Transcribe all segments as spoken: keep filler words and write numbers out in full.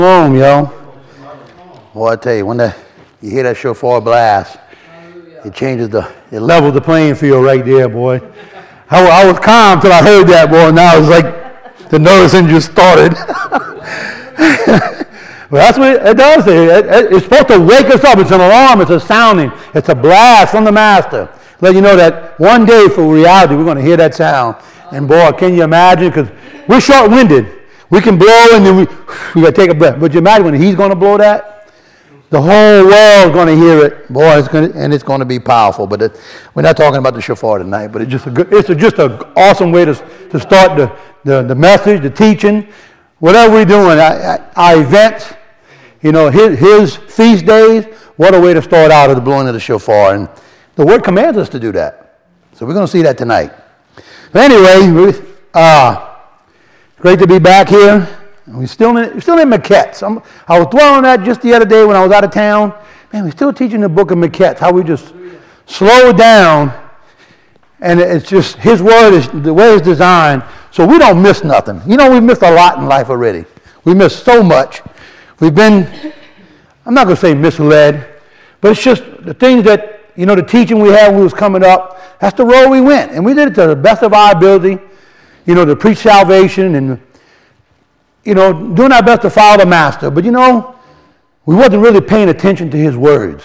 Boom, yo. Boy, I tell you, when the, you hear that shofar blast, it changes the, it levels the playing field right there, boy. I, I was calm till I heard that, boy. Now it's like the nervous engine just started. Well, that's what it, it does. It, it, it's supposed to wake us up. It's an alarm. It's a sounding. It's a blast from the Master. Let you know that one day, for reality, we're going to hear that sound. And boy, can you imagine? Because we're short-winded. We can blow and then we we got to take a breath. But you imagine when he's going to blow that? The whole world's going to hear it. Boy, it's going to, and it's going to be powerful. But it, we're not talking about the shofar tonight. But it's just a good, it's a, just an awesome way to to start the, the, the message, the teaching, whatever we're doing, our, our events, you know, his, his feast days. What a way to start out of the blowing of the shofar. And the Word commands us to do that. So we're going to see that tonight. But anyway, uh, great to be back here. We're still in, we're still in Maquettes. I'm, I was dwelling on that just the other day when I was out of town. Man, we're still teaching the book of Maquettes, how we just slow down. And it's just, his word is, the way it's designed, so we don't miss nothing. You know, we've missed a lot in life already. We missed so much. We've been, I'm not going to say misled, but it's just the things that, you know, the teaching we had when we was coming up, that's the road we went. And we did it to the best of our ability, you know, to preach salvation and, you know, doing our best to follow the Master. But, you know, we wasn't really paying attention to his words.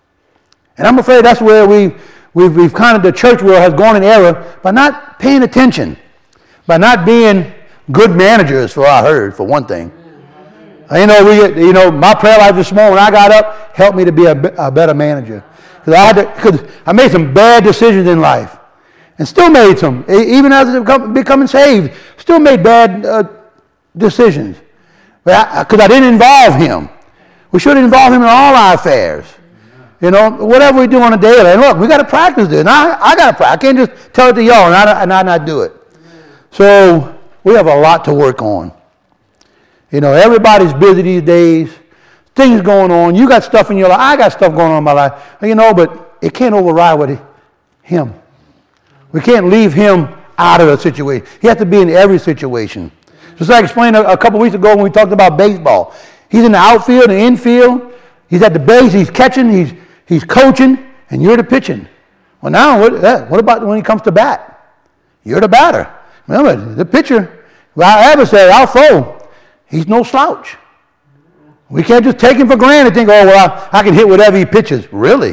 And I'm afraid that's where we, we've, we've kind of, the church world has gone in error by not paying attention, by not being good managers, for I heard, for one thing. You know, we, you know, my prayer life this morning when I got up helped me to be a, a better manager. Because I, had to, cause I made some bad decisions in life. And still made some, even as becoming saved, still made bad uh, decisions. Because I, I didn't involve him. We should involve him in all our affairs. You know, whatever we do on a daily. And look, we got to practice this. And I, I got to practice. I can't just tell it to y'all and I, and I not do it. So we have a lot to work on. You know, everybody's busy these days. Things going on. You got stuff in your life. I got stuff going on in my life. You know, but it can't override what him. We can't leave him out of the situation. He has to be in every situation. Just like I explained a, a couple weeks ago when we talked about baseball. He's in the outfield, the infield. He's at the base. He's catching. He's he's coaching, and you're the pitching. Well, now what? Uh, what about when he comes to bat? You're the batter. Remember, the pitcher, our adversary, our foe, he's no slouch. We can't just take him for granted and think, oh, well, I, I can hit whatever he pitches. Really?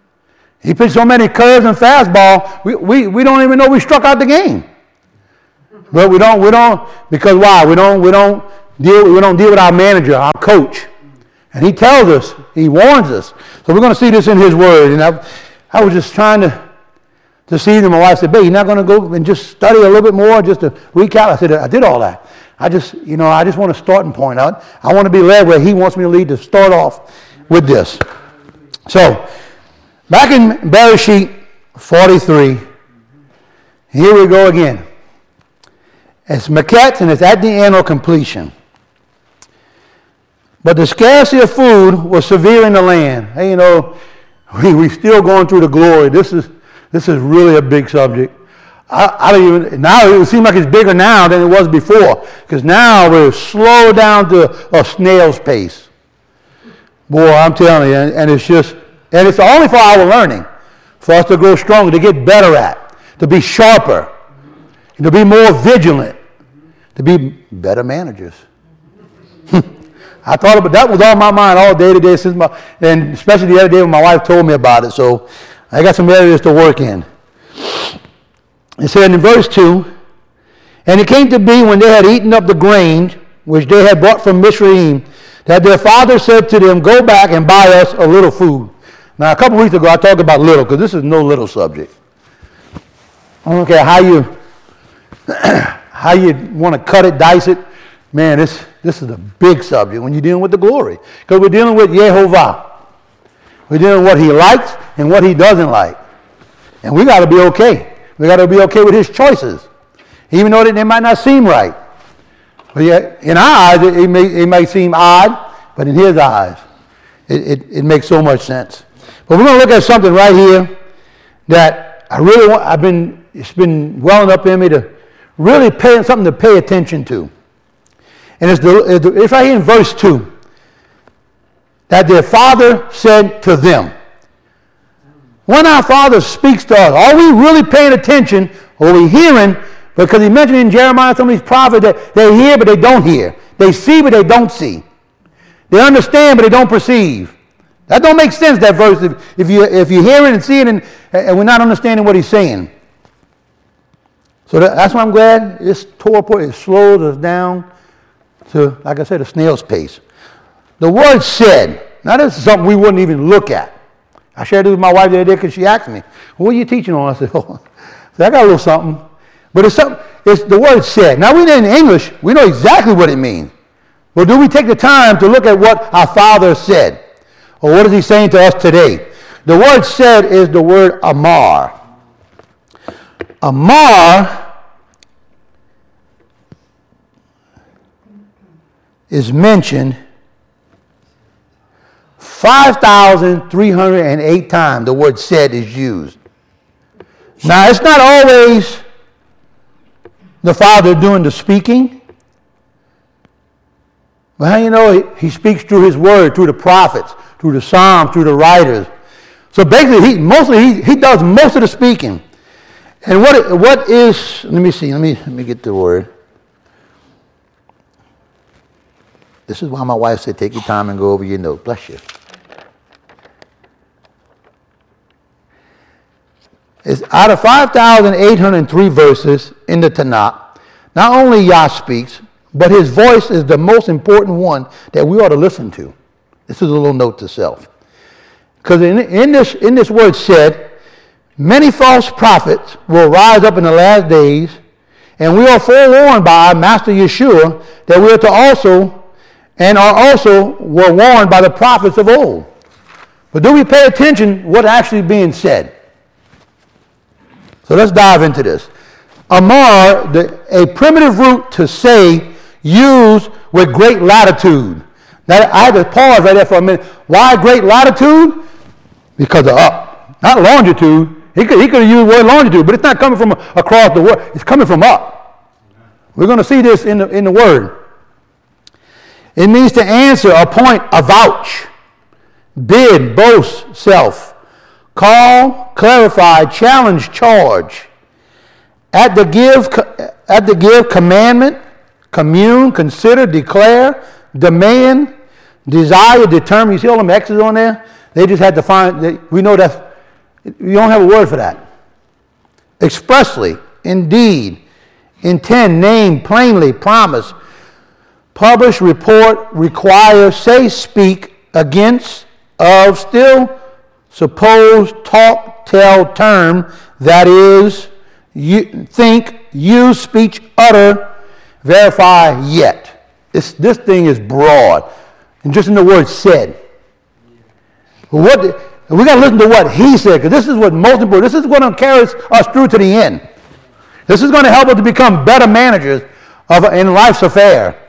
He pitched so many curves and fastball, we, we, we don't even know we struck out the game. But we don't, we don't, because why? We don't, we don't deal, we don't deal with our manager, our coach. And he tells us, he warns us. So we're going to see this in his word. And I, I was just trying to, to see them. My wife said, babe, you're not going to go and just study a little bit more, just to recap? I said, I did all that. I just, you know, I just want a starting point out. I want to be led where he wants me to lead to start off with this. So, back in Bereshit forty-three, here we go again. It's Maquettes and it's at the end of completion. But the scarcity of food was severe in the land. Hey, you know, we we still going through the glory. This is this is really a big subject. I, I don't even, now it seems like it's bigger now than it was before. Because now we're slowed down to a snail's pace. Boy, I'm telling you, and, and it's just, and it's only for our learning. For us to grow stronger, to get better at, to be sharper, to be more vigilant, to be better managers. I thought about that was on my mind all day today, since my, and especially the other day when my wife told me about it. So I got some areas to work in. It said in verse two, and it came to be when they had eaten up the grain which they had brought from Mizraim, that their father said to them, go back and buy us a little food. Now, a couple weeks ago, I talked about little, because this is no little subject. I don't care how you how you want to cut it, dice it. Man, this, this is a big subject when you're dealing with the glory. Because we're dealing with Yehovah. We're dealing with what he likes and what he doesn't like. And we got to be okay. We got to be okay with his choices, even though they might not seem right. But yet, in our eyes, it, it, may, it may seem odd, but in his eyes, it, it, it makes so much sense. But we're going to look at something right here that I really want, I've been, it's been welling up in me to really pay, something to pay attention to. And it's, the, it's right here in verse two. That their father said to them. When our Father speaks to us, are we really paying attention, or are we hearing? Because he mentioned in Jeremiah some of these prophets that they hear but they don't hear. They see but they don't see. They understand but they don't perceive. That don't make sense, that verse, if, if, you, if you're hearing and seeing and, and we're not understanding what he's saying. So that, that's why I'm glad this Torah, it slows us down to, like I said, a snail's pace. The word said, now this is something we wouldn't even look at. I shared it with my wife the other day because she asked me, what are you teaching on? I said, oh, I got a little something. But it's something, it's the word said. Now we know in English, we know exactly what it means. But do we take the time to look at what our Father said? Or what is he saying to us today? The word said is the word amar. Amar is mentioned five thousand three hundred eight times the word said is used. Now, it's not always the Father doing the speaking. But how you know he, he speaks through his word, through the prophets, through the Psalms, through the writers. So basically, he mostly he, he does most of the speaking. And what what is, let me see, let me, let me get the word. This is why my wife said, take your time and go over your note. Bless you. It's out of five thousand eight hundred three verses in the Tanakh, not only Yah speaks, but his voice is the most important one that we ought to listen to. This is a little note to self. Because in, in, this, in this word said, many false prophets will rise up in the last days, and we are forewarned by our Master Yeshua that we are to also, and are also were warned by the prophets of old. But do we pay attention what's actually being said? So let's dive into this. Amar, the, a primitive root to say, used with great latitude. Now, I had to pause right there for a minute. Why great latitude? Because of up. Not longitude. He could, he could have used the word longitude, but it's not coming from across the world. It's coming from up. We're going to see this in the, in the word. It means to answer, appoint, avouch, bid, boast, self, call, clarify, challenge, charge. At the give, at the give commandment, commune, consider, declare, demand, desire, determine. You see all them X's on there? They just had to find, they, we know that's, you don't have a word for that. Expressly, indeed, intend, name, plainly, promise, publish, report, require, say, speak, against, of, still, suppose, talk, tell, term, that is, you, think, use, speech, utter, verify, yet. This, this thing is broad. And just in the word said. What, we got to listen to what he said, because this is what most important, this is going to carry us through to the end. This is going to help us to become better managers of in life's affair.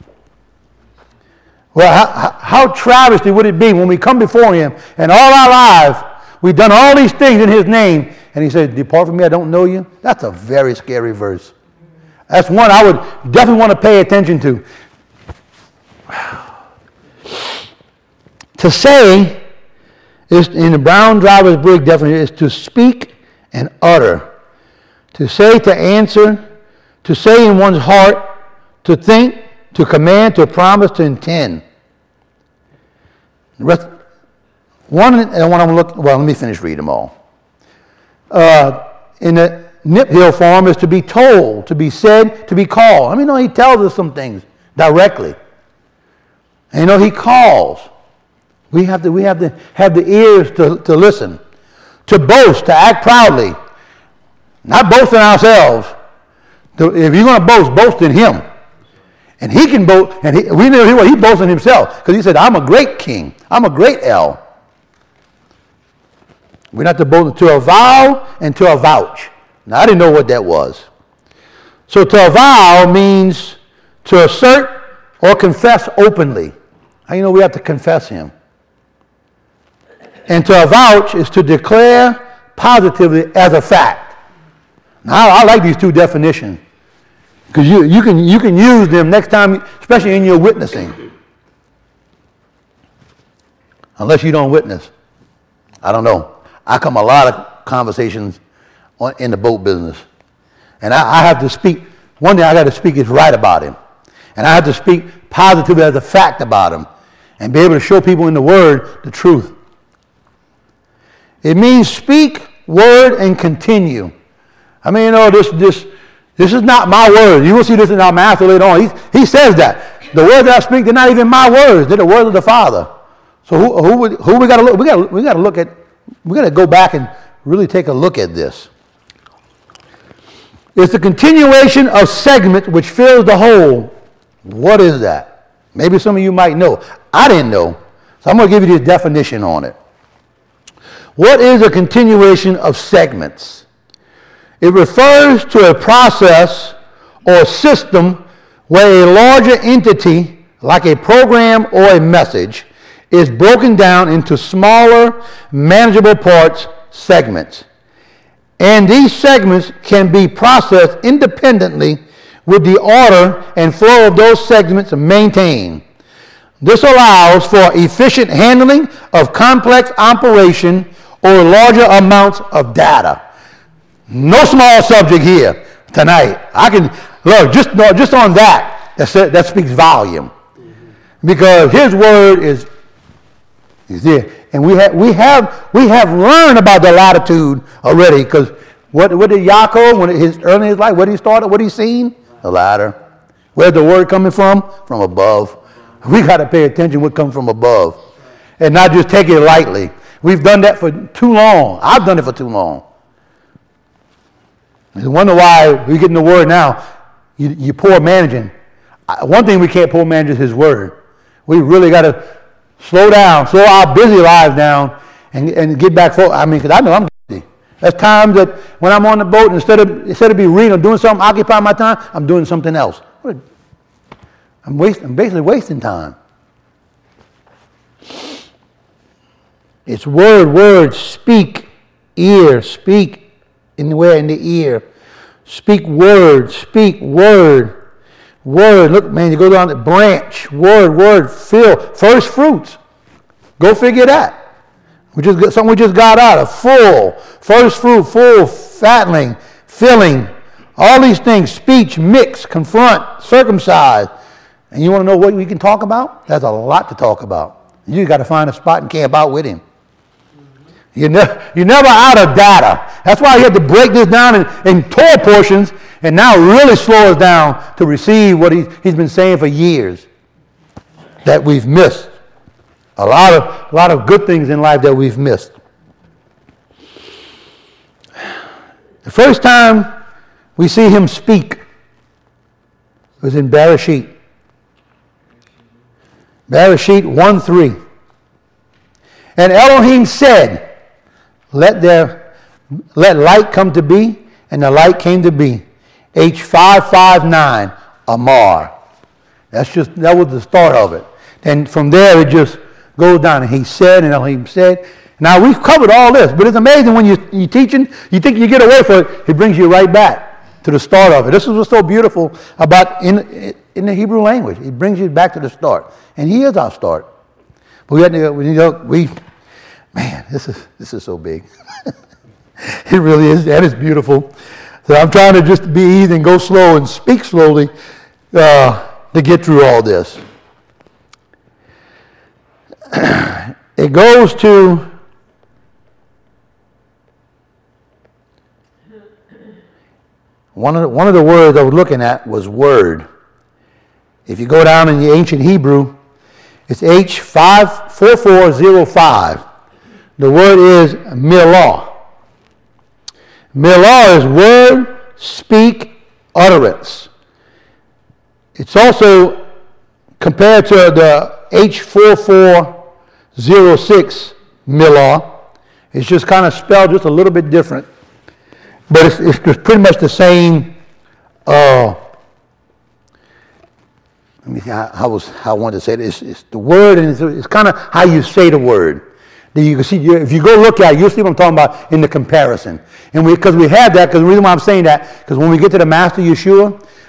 Well, how, how travesty would it be when we come before him and all our lives we've done all these things in his name, and he said, depart from me, I don't know you? That's a very scary verse. That's one I would definitely want to pay attention to. To say, is in the Brown Driver's Brig definition, is to speak and utter. To say, to answer, to say in one's heart, to think, to command, to promise, to intend. The rest, one, and one I'm looking, well, let me finish reading them all. Uh, in the Nip Hill form is to be told, to be said, to be called. I mean, no, he tells us some things directly. And you know, he calls. We have to, we have to have the ears to, to listen. To boast, to act proudly. Not boast in ourselves. To, if you're going to boast, boast in him. And he can boast, and he, we know he, he boasts in himself. Because he said, I'm a great king. I'm a great El. We're not to boast, to avow and to avouch. Now, I didn't know what that was. So to avow means to assert or confess openly. How you know we have to confess him? And to avouch is to declare positively as a fact. Now, I like these two definitions. Because you, you, can, you can use them next time, especially in your witnessing. Unless you don't witness. I don't know. I come a lot of conversations on, in the boat business. And I, I have to speak, one thing I got to speak is right about him. And I have to speak positively as a fact about him. And be able to show people in the word the truth. It means speak, word, and continue. I mean, you know, this this this is not my word. You will see this in our master later on. He, he says that. The words that I speak, they're not even my words. They're the words of the Father. So who who, who we got to look? We got we got to look at. We got to go back and really take a look at this. It's a continuation of segment which fills the whole. What is that? Maybe some of you might know. I didn't know. So I'm going to give you this definition on it. What is a continuation of segments? It refers to a process or system where a larger entity, like a program or a message, is broken down into smaller, manageable parts, segments. And these segments can be processed independently with the order and flow of those segments maintained. This allows for efficient handling of complex operation or larger amounts of data. No small subject here tonight. I can, look, just, no, just on that, that, that speaks volume. Because his word is, is there. And we have, we have, we have learned about the latitude already. Because what, what did Yaakov, when his, early in his life, what did he start, what did he seen? The ladder. Where's the word coming from? From above. We got to pay attention what comes from above. And not just take it lightly. We've done that for too long. I've done it for too long. You wonder why we get in the word now. You, you poor managing. One thing we can't poor manage is his word. We really got to slow down, slow our busy lives down, and, and get back focused. I mean, because I know I'm busy. There's times that when I'm on the boat, instead of instead of be reading or doing something, occupying my time, I'm doing something else. I'm wasting. I'm basically wasting time. It's word, word, speak, ear, speak in the way in the ear. Speak word, speak word, word. Look, man, you go down the branch, word, word, fill. First fruits. Go figure that. We just got, something we just got out of. Full, first fruit, full, fatling, filling. All these things, speech, mix, confront, circumcise. And you want to know what we can talk about? There's a lot to talk about. You got to find a spot and camp out with him. You're, ne- you're never out of data. That's why you have to break this down in, in tall portions and now really slow us down to receive what he, he's been saying for years that we've missed. A lot of, a lot of good things in life that we've missed. The first time we see him speak was in Bereshit. Bereshit one three. And Elohim said, Let there, let light come to be, and the light came to be. H five five nine, Amar. That's just, that was the start of it. And from there it just goes down. And he said, and Elohim said. Now we've covered all this, but it's amazing when you, you're teaching, you think you get away from it, it brings you right back to the start of it. This is what's so beautiful about in, in the Hebrew language. It brings you back to the start. And he is our start. But we have to, you know, we, man, this is this is so big. It really is, and it's beautiful. So I'm trying to just be easy and go slow and speak slowly uh, to get through all this. It goes to one of the, one of the words I was looking at was word. If you go down in the ancient Hebrew, it's H five four four zero five. The word is milah. Milah is word, speak, utterance. It's also compared to the H four four zero six milah. It's just kind of spelled just a little bit different. But it's, it's just pretty much the same. Uh, let me see how, how, was, how I wanted to say it. It's, it's the word, and it's, it's kind of how you say the word. You can see, if you go look at it, you'll see what I'm talking about in the comparison. And we, because we have that, because the reason why I'm saying that, because when we get to the Master Yeshua,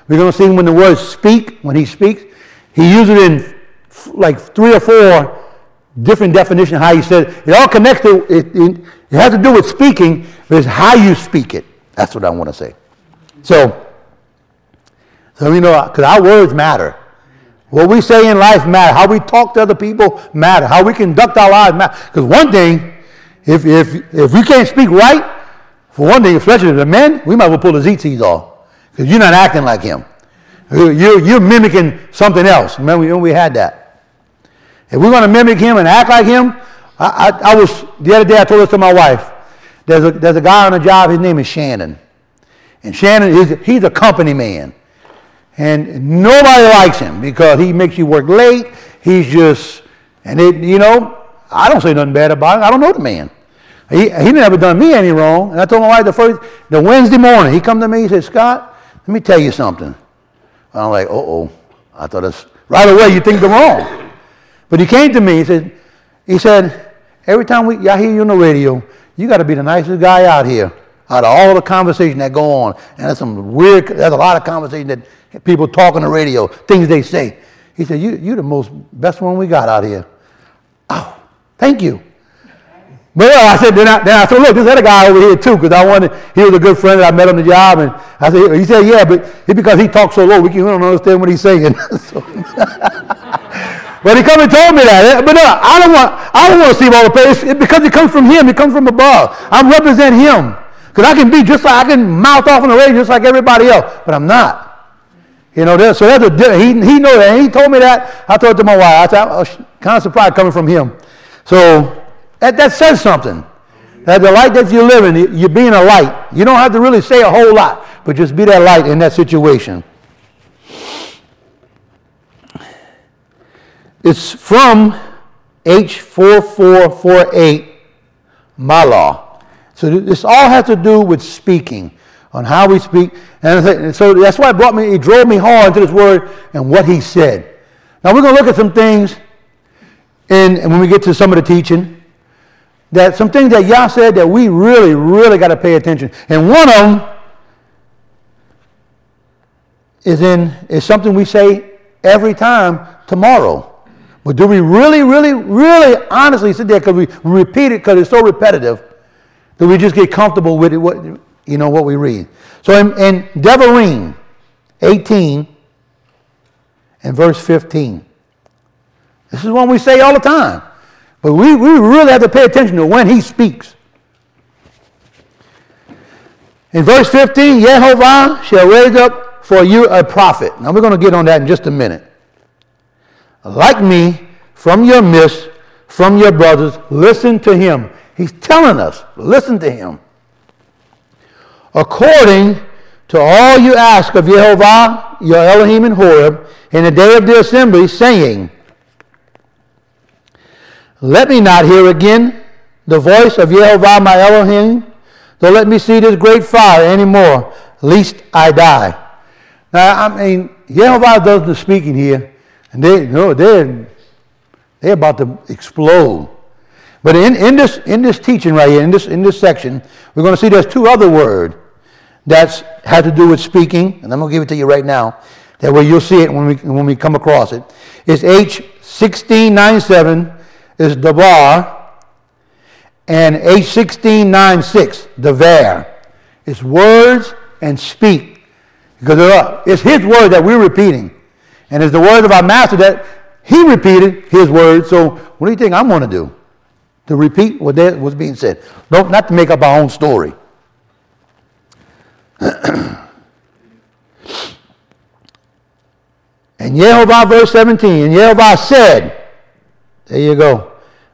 We're going to see when the word speak, when he speaks, he uses it in like three or four different definitions how he said it. It all connects to, it, it, it has to do with speaking, but it's how you speak it. That's what I want to say. So, so you know, because our words matter. What we say in life matter. How we talk to other people matter. How we conduct our lives matter. Because one thing, if if if we can't speak right, for one thing, especially the men, we might as well pull the Z Ts off. Because you're not acting like him. You're, you're mimicking something else. Remember, we had that. If we're going to mimic him and act like him, I, I, I was, the other day I told this to my wife, there's a, there's a guy on the job, his name is Shannon. And Shannon, is he's a company man. And nobody likes him because he makes you work late. He's just, and it, you know, I don't say nothing bad about it. I don't know the man. He he never done me any wrong. And I told my wife the first, the Wednesday morning, he come to me, he said, Scott, let me tell you something. I'm like, uh-oh. I thought that's, right away you think the wrong. But he came to me, he said, he said, every time we, I hear you on the radio, you got to be the nicest guy out here. Out of all the conversation that go on, and there's some weird, there's a lot of conversation that people talk on the radio, things they say. He said, you, you're the most, best one we got out here. Oh, thank you. But yeah, I said, then I, then I said, look, there's another guy over here too, because I wanted, he was a good friend that I met on the job, and I said, he said, yeah, but it's because he talks so low, we, can, we don't understand what he's saying. So, but he come and told me that. But no, I don't want, I don't want to see all the praise. It, because it comes from him, it comes from above. I represent him. Because I can be just like, I can mouth off on the radio just like everybody else, but I'm not. You know, there, so that's a, he, he knows that. And he told me that. I told it to my wife. I, said, I was kind of surprised coming from him. So that, that says something. That the light that you're living, you're being a light. You don't have to really say a whole lot, but just be that light in that situation. It's from H four four four eight, my law. So this all has to do with speaking, on how we speak. And so that's why it brought me, it drove me hard into this word and what he said. Now we're going to look at some things, in, and when we get to some of the teaching, that some things that Yah said that we really, really got to pay attention. And one of them is, in, is something we say every time, tomorrow. But do we really, really, really honestly sit there because we repeat it because it's so repetitive? Do we just get comfortable with it, what, you know, what we read? So in, in Devarim eighteen and verse fifteen, this is one we say all the time, but we, we really have to pay attention to when he speaks. In verse fifteen, Yehovah shall raise up for you a prophet. Now we're going to get on that in just a minute. Like me, from your midst, from your brothers, listen to him. He's telling us, listen to him. According to all you ask of Yehovah, your Elohim in Horeb, in the day of the assembly, saying, let me not hear again the voice of Yehovah my Elohim, though let me see this great fire anymore, lest I die. Now, I mean, Yehovah does the speaking here, and they, you know, they're, they're about to explode. But in, in this in this teaching right here, in this in this section, we're going to see there's two other words that have to do with speaking, and I'm going to give it to you right now. That way you'll see it when we when we come across it. It's H sixteen ninety-seven is davar, and H sixteen ninety-six davar. It's words and speak, because are, it's his word that we're repeating, and it's the word of our master that he repeated his word. So what do you think I'm going to do? To repeat what was being said. No, not to make up our own story. And Yehovah, verse seventeen, and Yehovah said, there you go.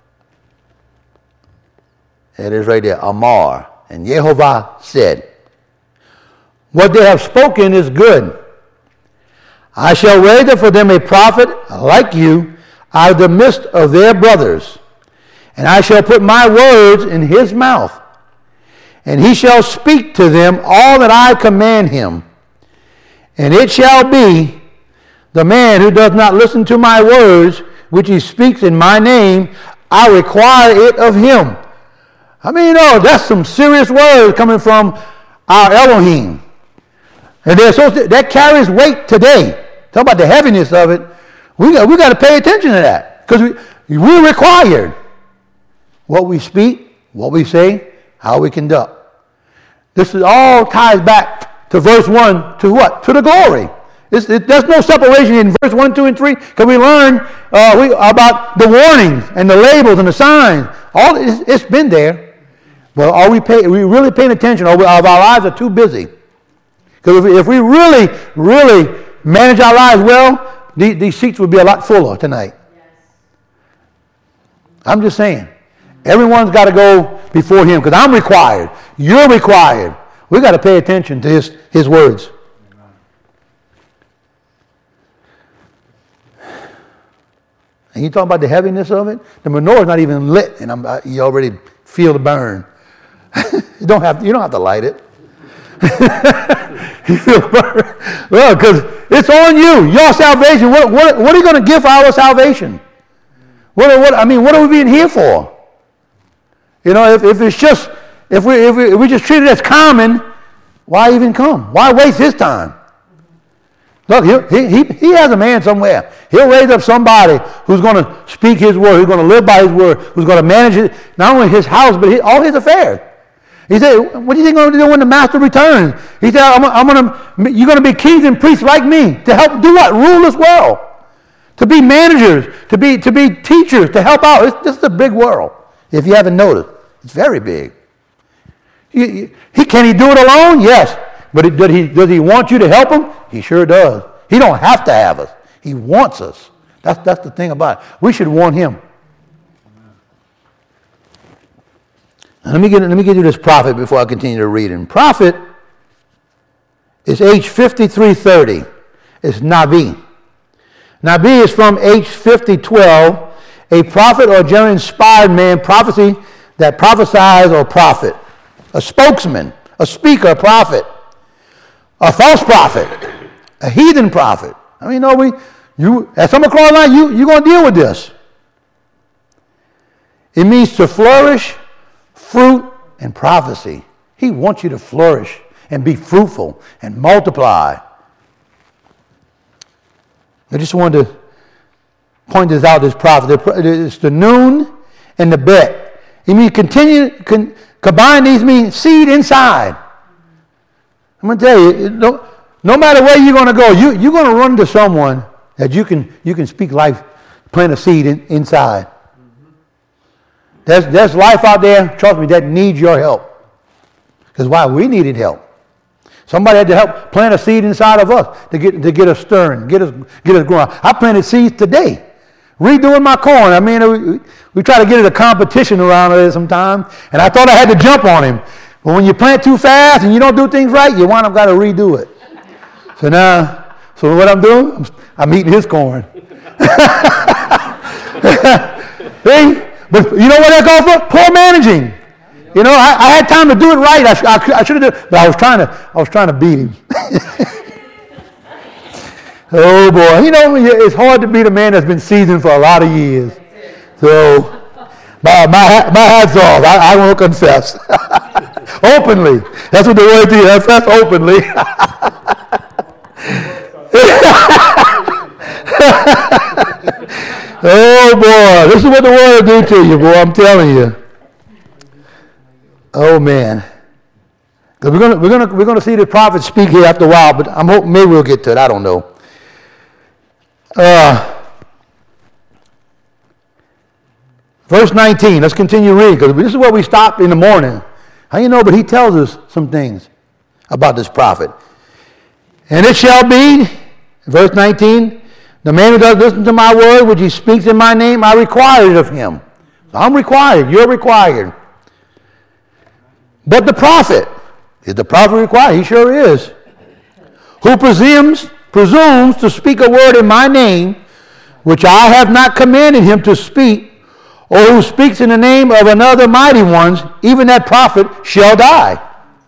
It is right there, Amar. And Yehovah said, what they have spoken is good. I shall raise up for them a prophet like you out of the midst of their brothers. And I shall put my words in his mouth, and he shall speak to them all that I command him. And it shall be, the man who does not listen to my words, which he speaks in my name, I require it of him. I mean, you know, that's some serious words coming from our Elohim. And they're so, that carries weight today. Talk about the heaviness of it. We got, we got to pay attention to that. Because we, we're required. What we speak, what we say, how we conduct. This is all ties back to verse one, to what? To the glory. It's, it, there's no separation in verse one, two, and three. Because we learn uh, we, about the warnings and the labels and the signs. All it's, it's been there. But are we, pay, are we really paying attention? Or our lives are too busy? Because if we, if we really, really manage our lives well, these, these seats would be a lot fuller tonight. Yes. I'm just saying. Everyone's got to go before him because I'm required. You're required. We've got to pay attention to his, his words. And you talk about the heaviness of it. The menorah's not even lit, and I'm, you already feel the burn. you don't have you don't have to light it. you feel the burn. Well, because it's on you. Your salvation. What what what are you going to give for our salvation? What what I mean? What are we being here for? You know, if, if it's just if we if we if we just treat it as common, why even come? Why waste his time? Look, he, he, he has a man somewhere. He'll raise up somebody who's going to speak his word, who's going to live by his word, who's going to manage it, not only his house, but his, all his affairs. He said, what do you think I'm going to do when the master returns? He said, I'm, I'm going to, you're going to be kings and priests like me to help do what? Rule this world. To be managers, to be, to be teachers, to help out. It's, this is a big world, if you haven't noticed. It's very big. He, he, can he do it alone? Yes. But it, does, he, does he want you to help him? He sure does. He don't have to have us. He wants us. That's, that's the thing about it. We should want him. Now, let me get let me get you this prophet before I continue to read him. Prophet is H fifty-three thirty. It's Nabi. Nabi is from H fifty twelve, a prophet or generally inspired man, prophecy that prophesies or prophet. A spokesman, a speaker, a prophet. A false prophet, a heathen prophet. I mean, you know, we, you, at some across the line, you, you're going to deal with this. It means to flourish, fruit, and prophecy. He wants you to flourish and be fruitful and multiply. I just wanted to point this out, this prophet. It's the noon and the bet. It means continue, con, combine these means seed inside. I'm going to tell you, no, no matter where you're going to go, you, you're going to run to someone that you can you can speak life, plant a seed in, inside. Mm-hmm. There's, there's life out there, trust me, that needs your help. Because why? We needed help. Somebody had to help plant a seed inside of us to get to get us stirring, get us get us growing. I planted seeds today, redoing my corn. I mean, we, we try to get it a competition around there sometime, and I thought I had to jump on him. But when you plant too fast and you don't do things right, you wind up got to redo it. So now, so what I'm doing, I'm, I'm eating his corn. See? But you know what that goes for? Poor managing. You know, I, I had time to do it right. I, I, I should have done it, but I was trying to, I was trying to beat him. Oh boy, you know, it's hard to beat a man that's been seasoned for a lot of years. So, my my, my hat's off. I, I won't confess. Openly. That's what the word is. That's, that's openly. Oh boy, this is what the word will do to you, boy. I'm telling you. Oh man. We're gonna we're gonna we're gonna see the prophet speak here after a while, but I'm hoping maybe we'll get to it. I don't know. Uh, verse nineteen. Let's continue reading because this is where we stop in the morning. How you know? But he tells us some things about this prophet. And it shall be, verse nineteen, the man who does listen to my word, which he speaks in my name, I require it of him. So I'm required. You're required. But the prophet, is the prophet required? He sure is. Who presumes, presumes to speak a word in my name, which I have not commanded him to speak, or who speaks in the name of another mighty ones, even that prophet shall die.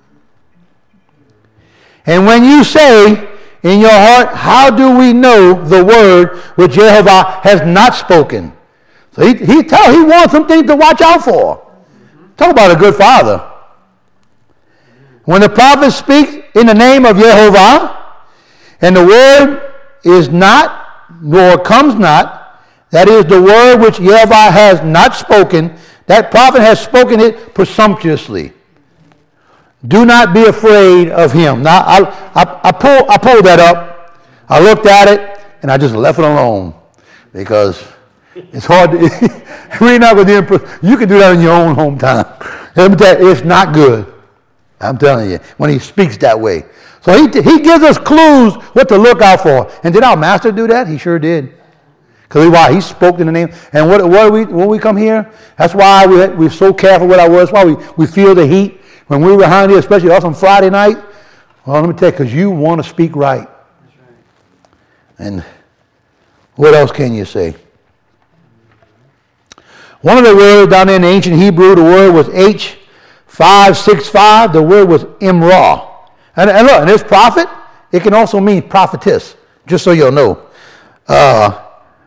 And when you say in your heart, how do we know the word which Jehovah has not spoken? So he, he, tell, he wants some things to watch out for. Talk about a good father. When the prophet speaks in the name of Jehovah, and the word is not, nor comes not, that is the word which Jehovah has not spoken, that prophet has spoken it presumptuously. Do not be afraid of him. Now, I, I, I, pull, I pulled that up. I looked at it, and I just left it alone because it's hard to, we're not going to, you can do that in your own hometown. Let me tell you, it's not good. I'm telling you, when he speaks that way. So he, he gives us clues what to look out for. And did our master do that? He sure did. Because why? He spoke in the name. And what, what we, when we come here, that's why we, we're so careful with our words. That's why we, we feel the heat. When we were behind here, especially us on Friday night, well, let me tell you, because you want to speak right. That's right. And what else can you say? One of the words down there in the ancient Hebrew, the word was H five six five. The word was Imrah. And, and look, and this prophet, it can also mean prophetess, just so you'll know. Uh,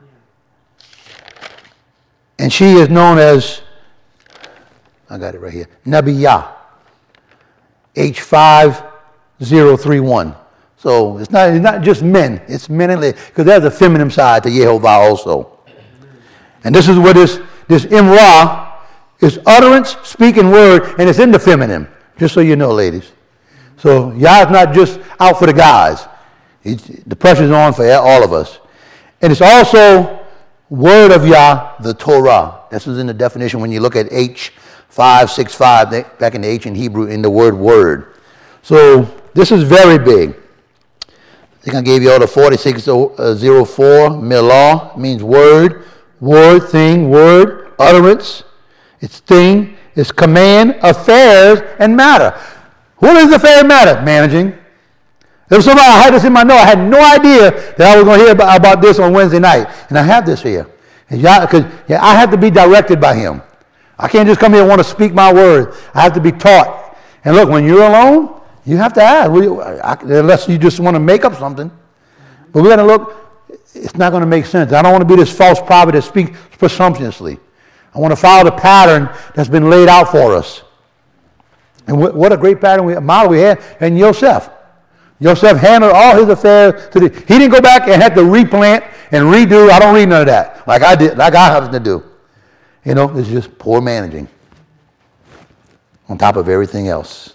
and she is known as, I got it right here, Nabiyah. H five zero three one. So it's not, it's not just men, it's men and ladies, because there's a feminine side to Jehovah also. And this is what this, this Imrah is utterance, speaking word, and it's in the feminine, just so you know, ladies. So Yah is not just out for the guys. It's, the pressure's on for all of us. And it's also word of Yah, the Torah. This is in the definition when you look at H five six five, back in the ancient Hebrew, in the word word. So this is very big. I think I gave you all the forty-six oh four. Milah means word, word, thing, word, utterance. It's thing, it's command, affairs, and matter. What is affair and matter? Managing. There was somebody, I had this in my note. I had no idea that I was going to hear about, about this on Wednesday night. And I have this here. Because yeah, I have to be directed by him. I can't just come here and want to speak my word. I have to be taught. And look, when you're alone, you have to ask. Unless you just want to make up something. But we got to look. It's not going to make sense. I don't want to be this false prophet that speaks presumptuously. I want to follow the pattern that's been laid out for us. And what a great pattern, we, model we had. And Yosef. Yosef handled all his affairs. To the, he didn't go back and had to replant and redo. I don't read none of that. Like I did, like I have to do. You know, it's just poor managing on top of everything else.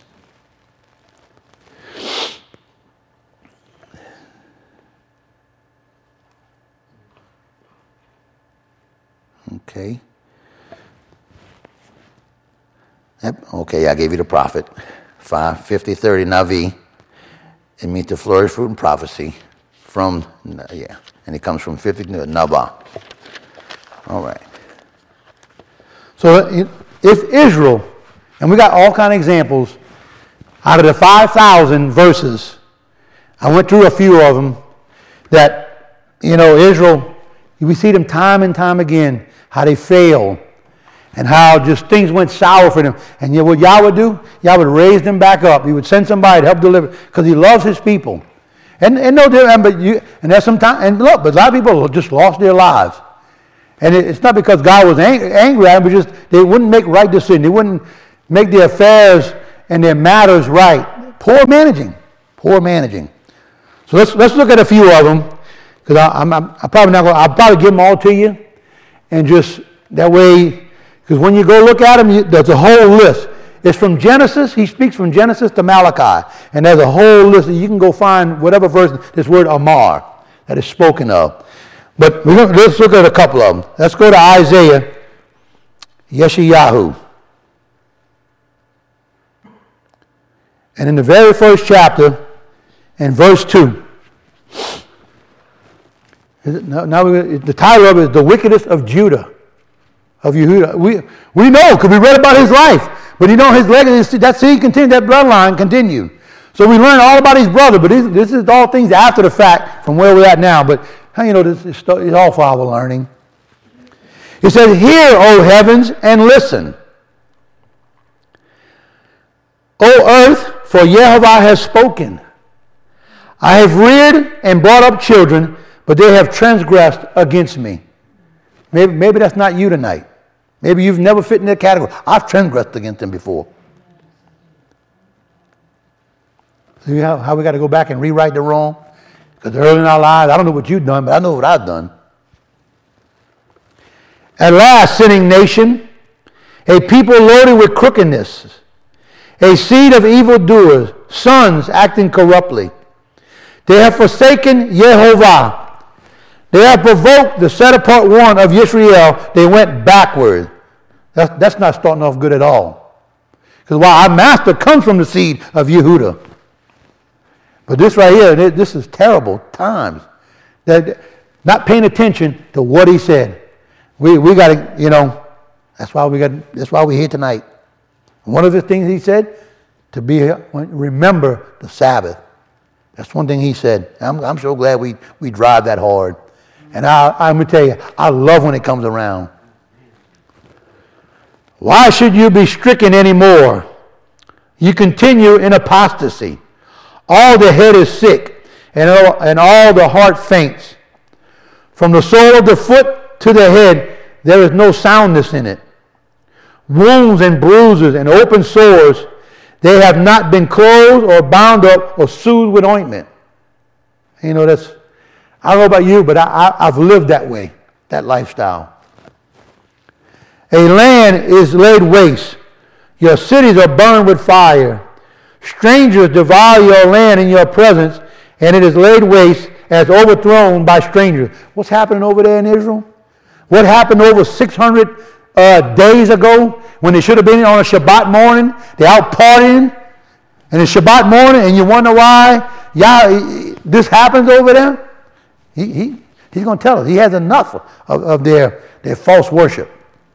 Okay. Yep. Okay, I gave you the prophet. five, fifty, thirty, Navi. It means to flourish fruit and prophecy. From, yeah, and it comes from fifty to Nabah. All right. So if Israel, and we got all kind of examples, out of the five thousand verses, I went through a few of them, that, you know, Israel, we see them time and time again, how they fail, and how just things went sour for them. And you know what Yah would do? Yah would raise them back up. He would send somebody to help deliver, because he loves his people. And, and no, but you, and there's some time, and look, but a lot of people just lost their lives. And it, it's not because God was ang- angry at them, but just they wouldn't make right decisions. They wouldn't make their affairs and their matters right. Poor managing, poor managing. So let's let's look at a few of them, because I'm, I'm, I'm probably not going. I'll probably give them all to you, and just that way, because when you go look at them, you, there's a whole list. It's from Genesis. He speaks from Genesis to Malachi, and there's a whole list. You can go find whatever verse this word Amar that is spoken of. But we're gonna, let's look at a couple of them. Let's go to Isaiah, Yeshayahu. And in the very first chapter, in verse two, now, now we, the title of it is The Wickedness of Judah, of Yehuda. We, we know, because we read about his life. But you know his legacy, that seed continued, that bloodline continued. So we learn all about his brother, but this, this is all things after the fact from where we're at now. But how you know this is all for our learning? It says, "Hear, O heavens, and listen. O earth, for Jehovah has spoken. I have reared and brought up children, but they have transgressed against me." Maybe, maybe that's not you tonight. Maybe you've never fit in that category. I've transgressed against them before. See how, how we got to go back and rewrite the wrong? Because early in our lives, I don't know what you've done, but I know what I've done. At last, sinning nation, a people loaded with crookedness, a seed of evildoers, sons acting corruptly. They have forsaken Yehovah. They have provoked the set-apart one of Israel. They went backward. That's, that's not starting off good at all. Because while our master comes from the seed of Yehuda. But this right here, this is terrible times. They're not paying attention to what he said. We we got to, you know, that's why we got. That's why we're here tonight. One of the things he said, to be remember the Sabbath. That's one thing he said. I'm I'm so glad we we drive that hard. And I I'm gonna tell you, I love when it comes around. Why should you be stricken anymore? You continue in apostasy. All the head is sick, and all, and all the heart faints. From the sole of the foot to the head, there is no soundness in it. Wounds and bruises and open sores, they have not been closed or bound up or soothed with ointment. You know, that's, I don't know about you, but I, I, I've lived that way, that lifestyle. A land is laid waste. Your cities are burned with fire. Strangers devour your land in your presence, and it is laid waste as overthrown by strangers. What's happening over there in Israel? What happened over six hundred uh, days ago when they should have been on a Shabbat morning? They're out partying, and it's Shabbat morning, and you wonder why yeah, this happens over there? He, he, he's going to tell us. He has enough of, of their, their false worship.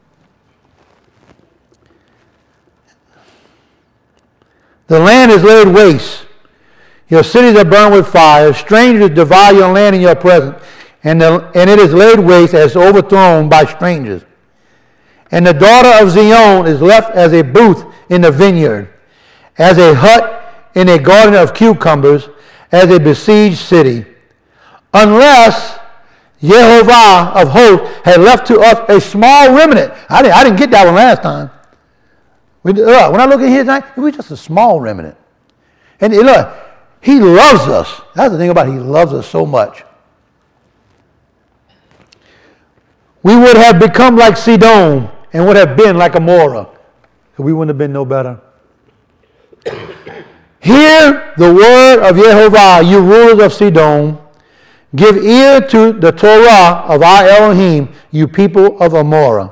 The land is laid waste. Your cities are burned with fire. Strangers devour your land in your presence. And, the, and it is laid waste as overthrown by strangers. And the daughter of Zion is left as a booth in the vineyard, as a hut in a garden of cucumbers, as a besieged city. Unless Yehovah of hosts had left to us a small remnant. I didn't, I didn't get that one last time. We, uh, when I look at here tonight, it was just a small remnant. And look, he loves us. That's the thing about it. He loves us so much. We would have become like Sidon and would have been like Amorah. We wouldn't have been no better. Hear the word of Yehovah, you rulers of Sidon. Give ear to the Torah of our Elohim, you people of Amorah.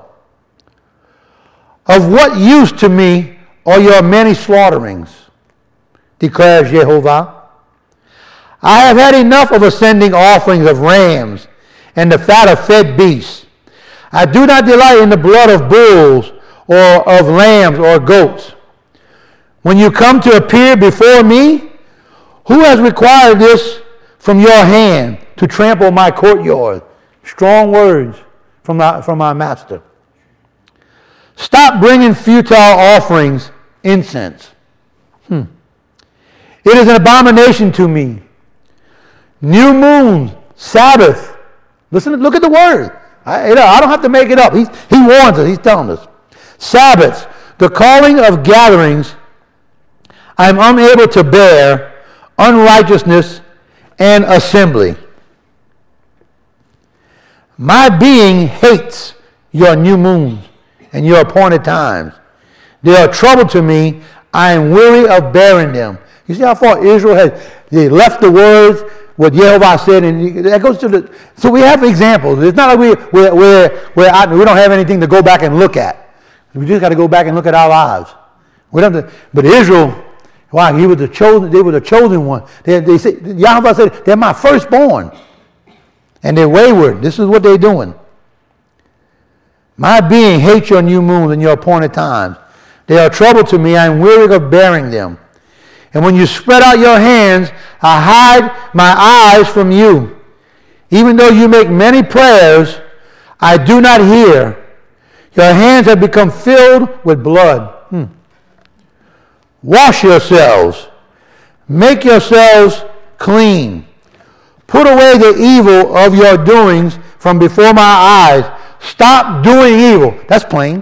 Of what use to me are your many slaughterings, declares Yehovah. I have had enough of ascending offerings of rams and the fat of fed beasts. I do not delight in the blood of bulls or of lambs or goats. When you come to appear before me, who has required this from your hand to trample my courtyard? Strong words from my, from my master. Stop bringing futile offerings, incense. Hmm. It is an abomination to me. New moon, Sabbath. Listen, look at the word. I, I don't have to make it up. He's, he warns us. He's telling us. Sabbaths, the calling of gatherings, I am unable to bear unrighteousness and assembly. My being hates your new moons and your appointed times. They are trouble to me. I am weary of bearing them. You see how far Israel has they left the words, what Yehovah said, and that goes to the. So we have examples. It's not like we we're, we're, we're out, we don't have anything to go back and look at. We just got to go back and look at our lives. We don't have to, but Israel, wow, he was the chosen. They were the chosen one. They, they said, Yehovah said, "They're my firstborn," and they're wayward. This is what they're doing. My being hates your new moons and your appointed times. They are trouble to me. I am weary of bearing them. And when you spread out your hands, I hide my eyes from you. Even though you make many prayers, I do not hear. Your hands have become filled with blood. Hmm. Wash yourselves. Make yourselves clean. Put away the evil of your doings from before my eyes. Stop doing evil. That's plain.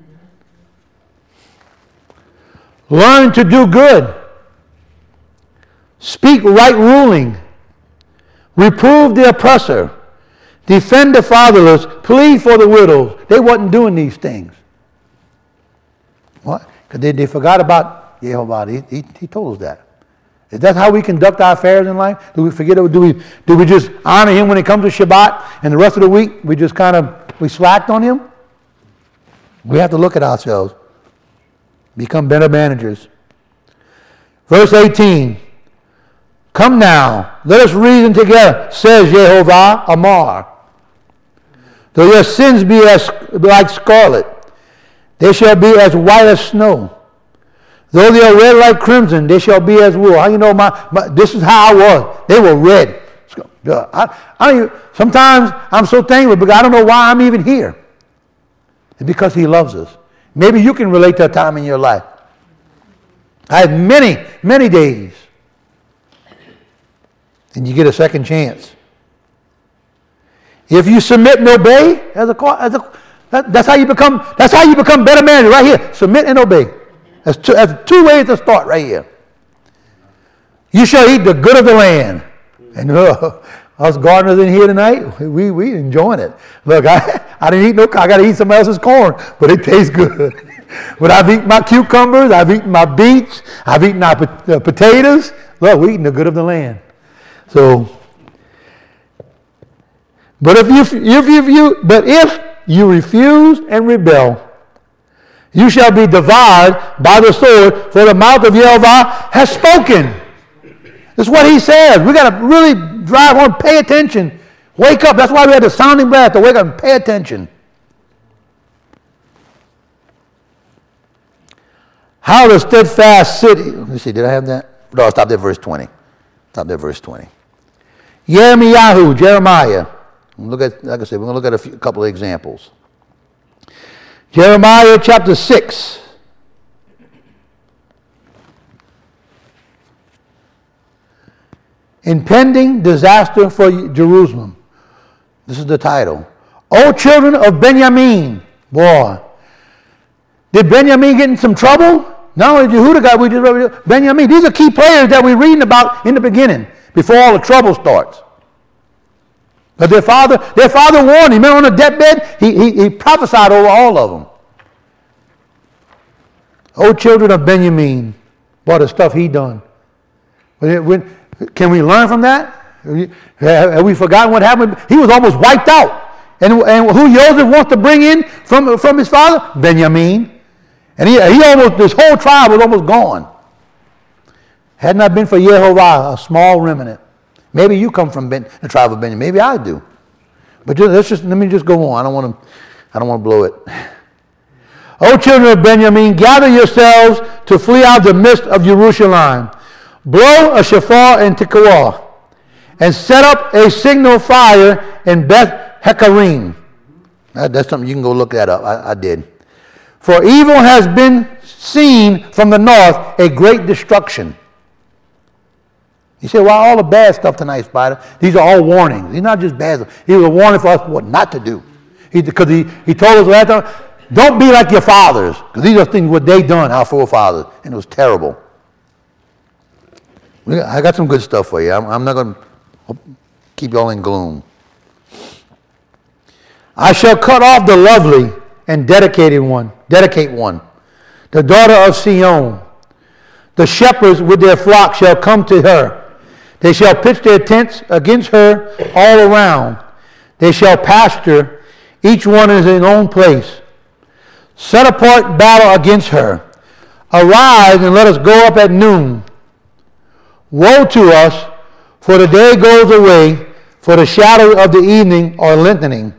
Learn to do good. speak right ruling, reprove the oppressor, defend the fatherless, plead for the widows. They wasn't doing these things. What? Because they, they forgot about Yehovah. He, he, he told us that. Is that how we conduct our affairs in life? Do we forget it? Do we, do we just honor him when it comes to Shabbat, and the rest of the week we just kind of, we slacked on him? We have to look at ourselves. Become better managers. Verse eighteen. Come now, let us reason together, says Yehovah Amar. Though your sins be as like scarlet, they shall be as white as snow. Though they are red like crimson, they shall be as wool. How you know my, my this is how I was. They were red. I, I don't even, sometimes I'm so thankful because I don't know why I'm even here. It's because he loves us. Maybe you can relate to a time in your life. I had many, many days. And you get a second chance. If you submit and obey, as a, as a that, that's how you become. That's how you become better man. Right here, submit and obey. That's two, that's two ways to start. Right here. You shall eat the good of the land. And uh, us gardeners in here tonight, we we enjoying it. Look, I I didn't eat no. I got to eat somebody else's corn, but it tastes good. But I've eaten my cucumbers. I've eaten my beets. I've eaten my uh, potatoes. Look, we're eating the good of the land. So, but if you, if you, if you, but if you refuse and rebel, you shall be devoured by the sword, for the mouth of Yehovah has spoken. That's what he says. We got to really drive on, pay attention, wake up. That's why we had the sounding blast to wake up and pay attention. How the steadfast city. Let me see. Did I have that? No, stop there. Verse twenty. Stop there. Verse twenty. Yirmiyahu, Jeremiah. Look at, like I said, we're going to look at a few, couple of examples. Jeremiah chapter six. Impending disaster for Jerusalem. This is the title. O children of Benjamin. Boy. Did Benjamin get in some trouble? Not only Jehudah got, we just read Benjamin. These are key players that we're reading about in the beginning, before all the trouble starts. But their father, their father warned him. On a deathbed, he, he, he prophesied over all of them. O children of Benjamin, what the stuff he done. When, when, can we learn from that? Have we forgotten what happened? He was almost wiped out. And, and who Joseph wants to bring in from, from his father? Benjamin. And he, he almost, this whole tribe was almost gone. Had not been for Yehovah, a small remnant. Maybe you come from ben, the tribe of Benjamin. Maybe I do. But just, let's just let me just go on. I don't want to. I don't want to blow it. O children of Benjamin, gather yourselves to flee out the midst of Jerusalem. Blow a shofar in Tekoa, and set up a signal fire in Beth Hekarim. That, that's something you can go look that up. I, I did. For evil has been seen from the north, a great destruction. You say, why all the bad stuff tonight, Spider? These are all warnings. These are not just bad stuff. He was a warning for us what not to do. Because he, he, he told us last time, don't be like your fathers. Because these are things what they done, our forefathers. And it was terrible. I got some good stuff for you. I'm, I'm not going to keep y'all in gloom. I shall cut off the lovely and dedicated one, dedicate one, the daughter of Sion. The shepherds with their flock shall come to her. They shall pitch their tents against her all around. They shall pasture, each one in his own place. Set apart battle against her. Arise and let us go up at noon. Woe to us, for the day goes away, for the shadow of the evening are lengthening.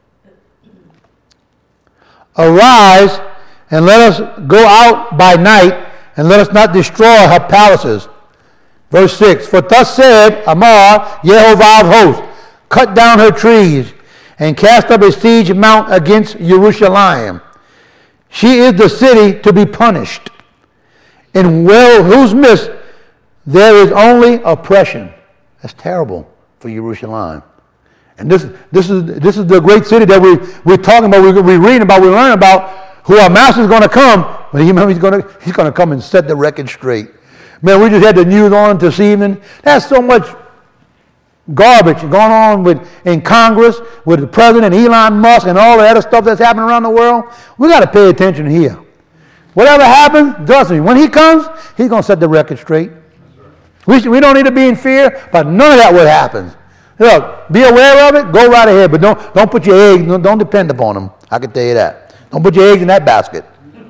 Arise and let us go out by night, and let us not destroy her palaces. Verse six, for thus said Amar, Yehovah of hosts, cut down her trees, and cast up a siege mount against Jerusalem. She is the city to be punished, in well, whose midst there is only oppression. That's terrible for Jerusalem. And this, this is this is the great city that we, we're talking about, we, we're reading about, we learn about, who our master is going to come, but he, he's going to he's going to come and set the record straight. Man, we just had the news on this evening. That's so much garbage going on with in Congress with the president, Elon Musk, and all the other stuff that's happening around the world. We got to pay attention here. Whatever happens, trust me, when he comes, he's going to set the record straight. We, we don't need to be in fear, but none of that will happen. Look, be aware of it, go right ahead, but don't, don't put your eggs, don't, don't depend upon them. I can tell you that. Don't put your eggs in that basket.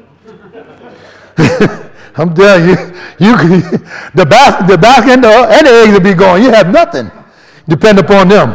I'm telling you, you the basket, the basket and the, and the eggs will be gone. You have nothing. Depend upon them.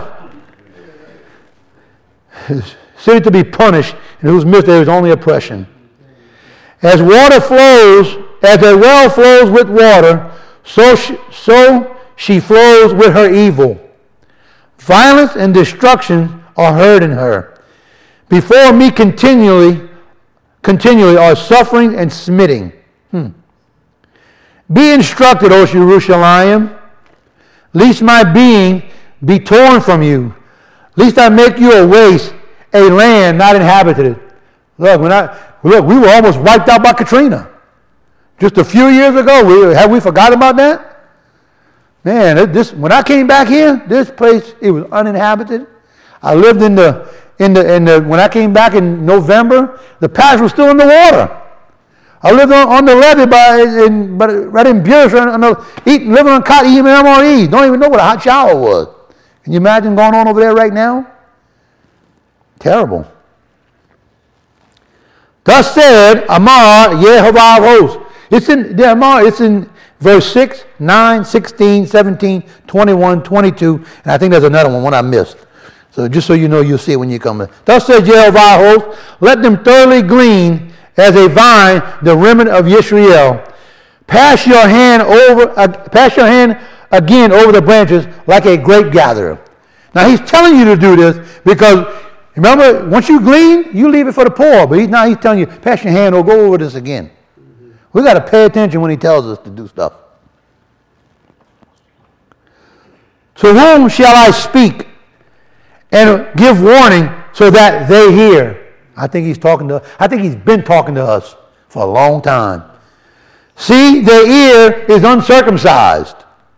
City to be punished, in whose midst there is only oppression. As water flows, as a well flows with water, so she, so she flows with her evil. Violence and destruction are heard in her. Before me continually, continually are suffering and smiting. Hmm. Be instructed, O Jerusalem, lest my being be torn from you, lest I make you a waste, a land not inhabited. Look, when I look, we were almost wiped out by Katrina. Just a few years ago, we, have we forgot about that? Man, this when I came back here, this place, it was uninhabited. I lived in the in the in the when I came back in November, the patch was still in the water. I lived on, on the levee by in but right in Buick, eating living on cotton, eating M R E. Don't even know what a hot shower was. Can you imagine going on over there right now? Terrible. Thus said Amar Yehovah of hosts. It's in the Amar, it's in verse six, nine, sixteen, seventeen, twenty-one, twenty-two, and I think there's another one, one I missed. So just so you know, you'll see it when you come in. Thus says Jehovah of hosts, let them thoroughly glean as a vine the remnant of Yisrael. Pass your hand over, uh, pass your hand again over the branches like a grape gatherer. Now he's telling you to do this because remember, once you glean, you leave it for the poor. But he's, now he's telling you, pass your hand or go over this again. Mm-hmm. We got to pay attention when he tells us to do stuff. To whom shall I speak and give warning so that they hear? I think he's talking to. I think he's been talking to us for a long time. See, their ear is uncircumcised,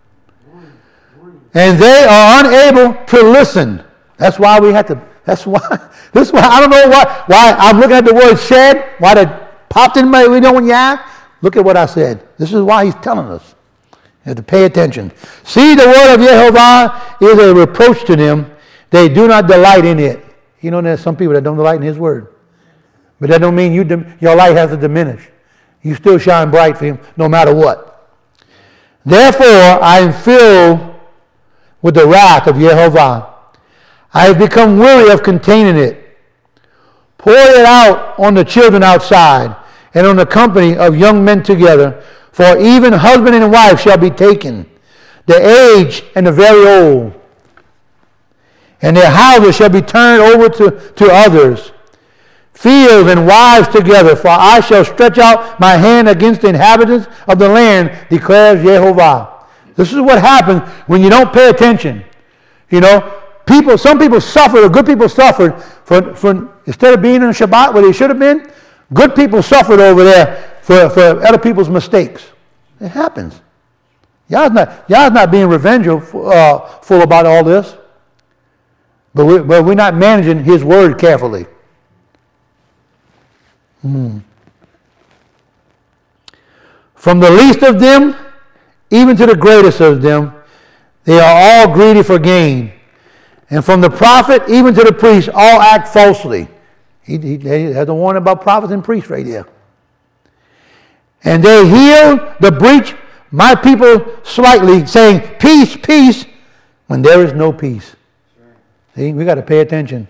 and they are unable to listen. That's why we had to. That's why. This is why I don't know why. Why I'm looking at the word "shed." Why that popped in my. We know when you ask. Look at what I said. This is why he's telling us. You have to pay attention. See, the word of Jehovah is a reproach to them. They do not delight in it. You know, there's some people that don't delight in his word. But that don't mean you your light has to diminish. You still shine bright for him no matter what. Therefore, I am filled with the wrath of Jehovah. I have become weary of containing it. Pour it out on the children outside and on the company of young men together. For even husband and wife shall be taken, the aged and the very old. And their houses shall be turned over to, to others. Fields and wives together, for I shall stretch out my hand against the inhabitants of the land, declares Jehovah. This is what happens when you don't pay attention. You know, people. Some people suffered, or good people suffered, for, for instead of being in Shabbat where they should have been, good people suffered over there for, for other people's mistakes. It happens. Y'all's not, y'all's not being revengeful uh, full about all this. But, we, but we're not managing his word carefully. Hmm. From the least of them, even to the greatest of them, they are all greedy for gain. And from the prophet, even to the priest, all act falsely. He, he, he has a warning about prophets and priests right there. And they heal the breach, my people slightly, saying, peace, peace, when there is no peace. See, we got to pay attention.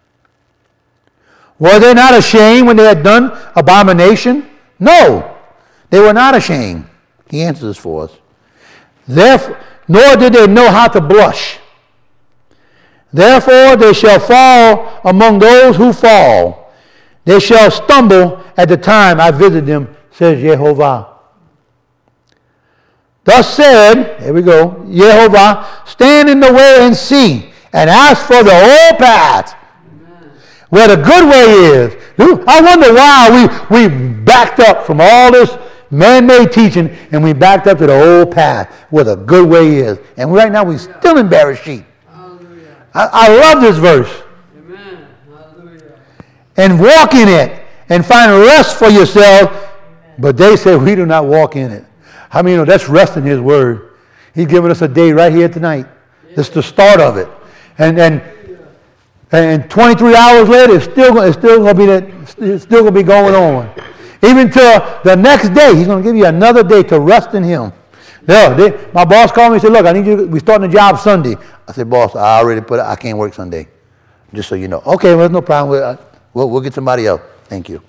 Were they not ashamed when they had done abomination? No, they were not ashamed. He answers for us. Therefore, nor did they know how to blush. Therefore, they shall fall among those who fall. They shall stumble at the time I visit them, says Jehovah. Thus said, here we go, Jehovah, stand in the way and see, and ask for the old path, amen, where the good way is. I wonder why we, we backed up from all this man-made teaching, and we backed up to the old path where the good way is. And right now we're still in Bereshit. I, I love this verse. Amen. Hallelujah. And walk in it and find rest for yourself. But they say we do not walk in it. How many know that's rest in his word? He's giving us a day right here tonight. Yeah. This is the start of it. And and and twenty-three hours later, it's still it's still going to be that it's still going to be going on. Even till the next day, he's going to give you another day to rest in him. No, they, my boss called me and said, "Look, I need you. We're starting a job Sunday." I said, "Boss, I already put it. I can't work Sunday, just so you know." Okay, well, there's no problem. We'll we'll, we'll get somebody else. Thank you.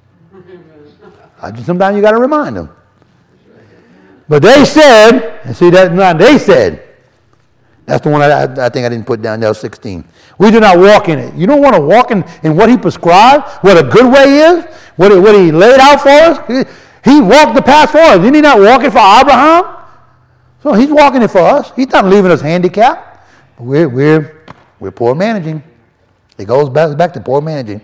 I just, sometimes you got to remind them. But they said, and see that not they said. That's the one I, I think I didn't put down. That was sixteen. We do not walk in it. You don't want to walk in, in what he prescribed, what a good way is, what, what he laid out for us. He, he walked the path for us. Didn't he not walk it for Abraham? So he's walking it for us. He's not leaving us handicapped. We're, we're, we're poor managing. It goes back, back to poor managing.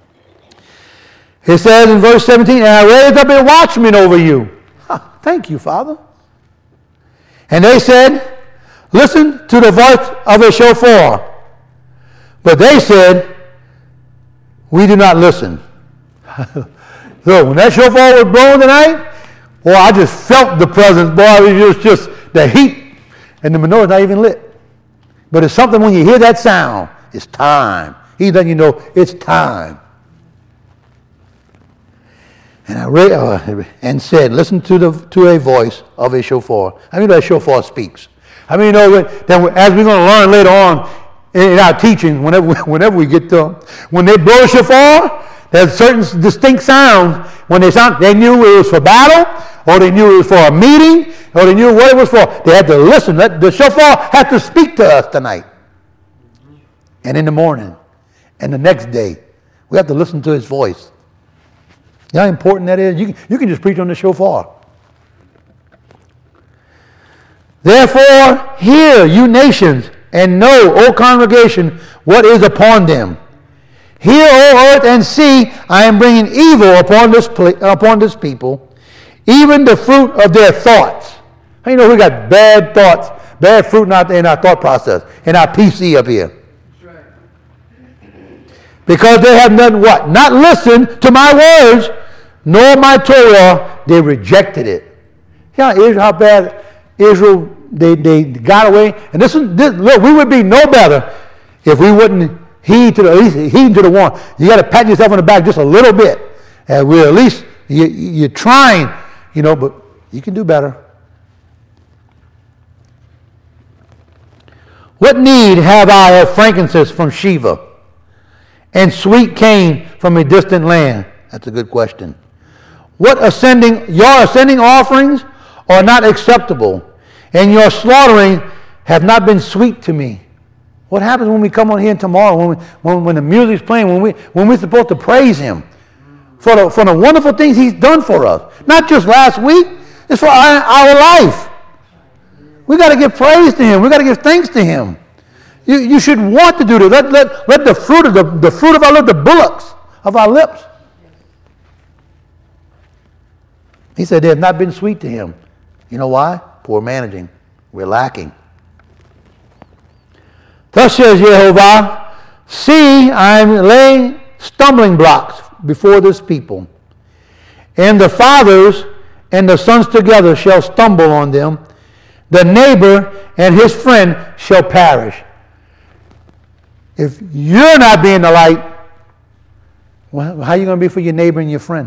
It says in verse seventeen, "And I raised up a watchman over you." Huh, thank you, Father. And they said, "Listen to the voice of a shofar." But they said, "We do not listen." So when that shofar was blown tonight, boy, I just felt the presence. Boy, it was just the heat, and the menorah's not even lit. But it's something when you hear that sound, it's time. He's letting you know it's time. And I read, uh, and said, "Listen to the to a voice of a shofar." I mean, that shofar speaks. I mean, you know that as we're going to learn later on in our teaching, whenever we, whenever we get to, when they blow a shofar, there's certain distinct sounds. When they sound, they knew it was for battle, or they knew it was for a meeting, or they knew what it was for. They had to listen. The shofar had to speak to us tonight, and in the morning, and the next day, we have to listen to his voice. You know how important that is? You can, you can just preach on the shofar. "Therefore, hear, you nations, and know, O congregation, what is upon them. Hear, O earth, and see, I am bringing evil upon this pla- upon this people, even the fruit of their thoughts." How you know we got bad thoughts, bad fruit in our, in our thought process, in our P C up here? That's right. "Because they have done what? Not listened to my words, nor my Torah, they rejected it." Yeah, Israel, how bad Israel, they, they got away. And this is, this, look, we would be no better if we wouldn't heed to the, at least heed to the one. You got to pat yourself on the back just a little bit. And we're at least, you, you're trying, you know, but you can do better. "What need have I of frankincense from Sheba, and sweet cane from a distant land?" That's a good question. "What ascending, your ascending offerings are not acceptable, and your slaughtering have not been sweet to me." What happens when we come on here tomorrow, when, we, when, when the music's playing, when, we, when we're supposed to praise him for the, for the wonderful things he's done for us? Not just last week, it's for our, our life. We got to give praise to him. We got to give thanks to him. You, you should want to do this. Let, let, let the fruit of the, the fruit of our lips, the bullocks of our lips. He said they have not been sweet to him. You know why? Poor managing. We're lacking. "Thus says Jehovah, see, I am laying stumbling blocks before this people, and the fathers and the sons together shall stumble on them. The neighbor and his friend shall perish." If you're not being the light, well, how are you going to be for your neighbor and your friend?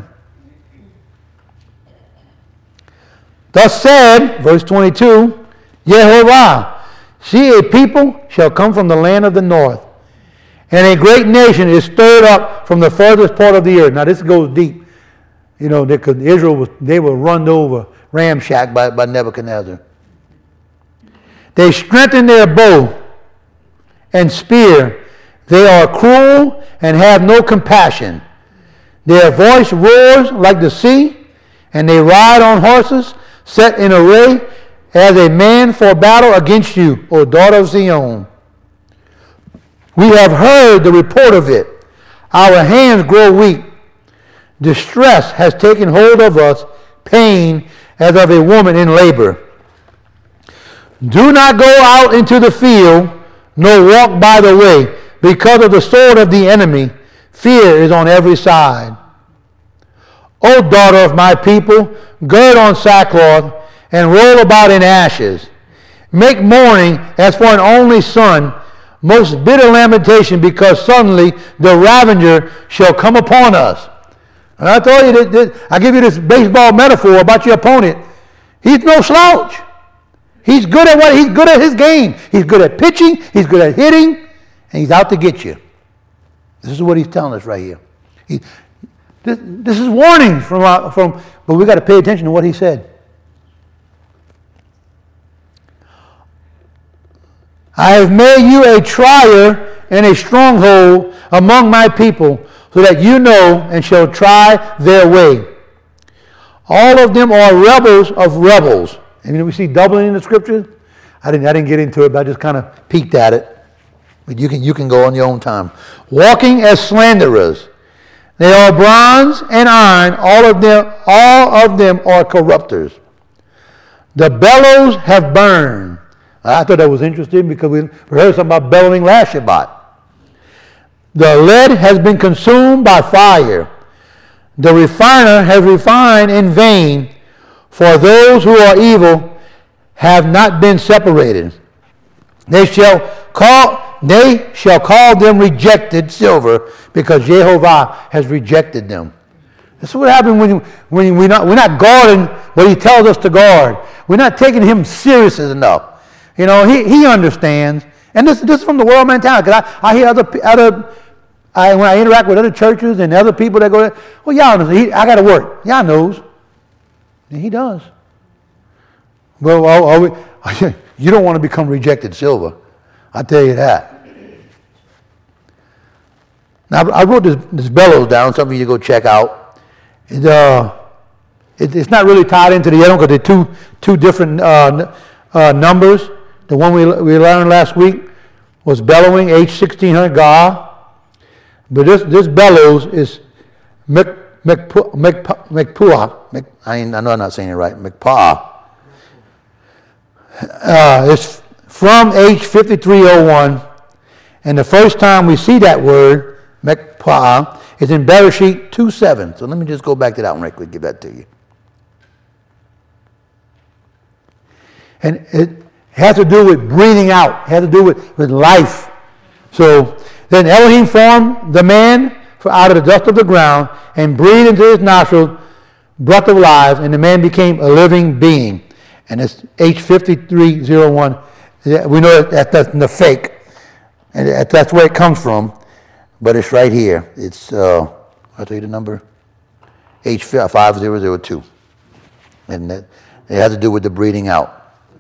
"Thus said," verse twenty-two, "Jehovah, see, a people shall come from the land of the north, and a great nation is stirred up from the furthest part of the earth." Now this goes deep. You know, because Israel was, they were run over, ramshacked by, by Nebuchadnezzar. "They strengthen their bow and spear. They are cruel and have no compassion. Their voice roars like the sea, and they ride on horses set in array as a man for battle against you, O daughter of Zion. We have heard the report of it. Our hands grow weak. Distress has taken hold of us. pain as of a woman in labor. Do not go out into the field, nor walk by the way, because of the sword of the enemy. Fear is on every side. O daughter of my people, gird on sackcloth, and roll about in ashes. Make mourning as for an only son, most bitter lamentation, because suddenly the ravenger shall come upon us. And I told you that, that I give you this baseball metaphor about your opponent. He's no slouch. He's good at what he's good at his game. He's good at pitching, he's good at hitting, and he's out to get you. This is what he's telling us right here. He, this, this is warning from, our, from, but we got to pay attention to what he said. I have made you a trier and a stronghold among my people, so that you know and shall try their way. All of them are rebels of rebels. And we see doubling in the scriptures. I didn't, I didn't get into it, but I just kind of peeked at it. But you can, you can go on your own time. Walking as slanderers. They are bronze and iron. All of them, all of them are corrupters. The bellows have burned. I thought that was interesting because we heard something about bellowing last Shabbat. The lead has been consumed by fire. The refiner has refined in vain, for those who are evil have not been separated. They shall call, they shall call them rejected silver, because Jehovah has rejected them. This is what happens when, you, when we're, not, we're not guarding what he tells us to guard. We're not taking him serious enough. You know, he, he understands. And this, this is from the world mentality. Because I, I hear other, other I, when I interact with other churches and other people that go, well, y'all know, he, I got to work. Y'all knows. And he does. Well, are, are we, you don't want to become rejected silver. I tell you that. Now, I wrote this, this bellows down. Some of you go check out. It, uh, it, it's not really tied into the other one because they're two, two different uh, uh, numbers. The one we, we learned last week was bellowing, H sixteen hundred Ga. But this, this bellows is Mekpua. Mekpua. I, I know I'm not saying it right. Mekpua. Uh, it's from H fifty-three oh one. And the first time we see that word, Mekpua, is in Bereshit two seven. So let me just go back to that one right quick, give that to you. And it has to do with breathing out. It has to do with, with life. So then Elohim formed the man out of the dust of the ground and breathed into his nostrils breath of life, and the man became a living being. And it's H fifty-three oh one. We know that that's the fake. And that's where it comes from. But it's right here. It's, uh, I'll tell you the number. H five thousand two. And that, it has to do with the breathing out.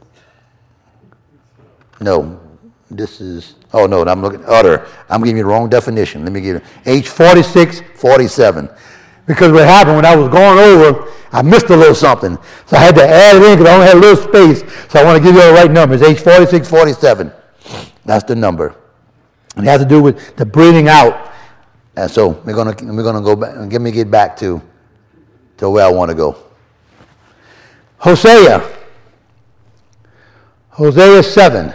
No, this is, oh no, I'm looking, other. I'm giving you the wrong definition. Let me give you, H forty-six forty-seven. Because what happened when I was going over, I missed a little something. So I had to add it in because I only had a little space. So I want to give you the right number. It's H forty-six forty-seven. That's the number. And it has to do with the breathing out. And so we're going to, we're going to go back, and let me get back to, to where I want to go. Hosea. Hosea seven.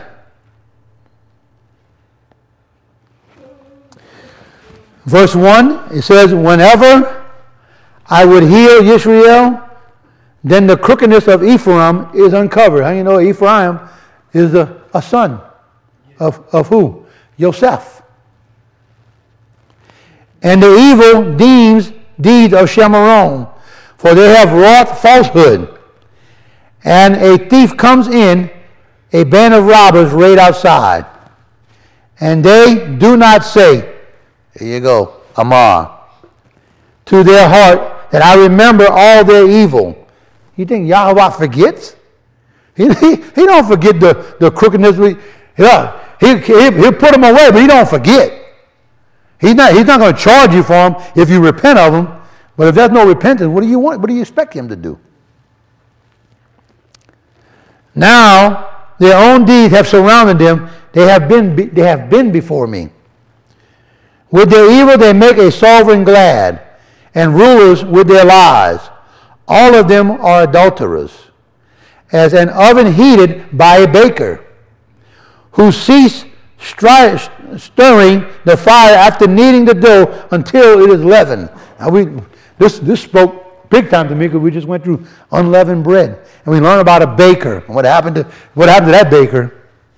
Verse one, it says, whenever I would heal Yisrael, then the crookedness of Ephraim is uncovered. How do you know Ephraim is a, a son of, of who? Yosef. And the evil deeds, deeds of Shemaron, for they have wrought falsehood. And a thief comes in, a band of robbers raid outside. And they do not say, here you go, Amar, to their heart that I remember all their evil. You think Yahweh forgets? He, he, he don't forget the, the crookedness. We, yeah, he, he, he'll put them away, but he don't forget. He's not, he's not going to charge you for them if you repent of them. But if there's no repentance, what do you want? What do you expect him to do? Now, their own deeds have surrounded them. They have been, they have been before me. With their evil they make a sovereign glad, and rulers with their lies. All of them are adulterers, as an oven heated by a baker, who cease stri- stirring the fire after kneading the dough until it is leavened. Now we, this, this spoke big time to me because we just went through unleavened bread. And we learned about a baker. What happened to, what happened to that baker?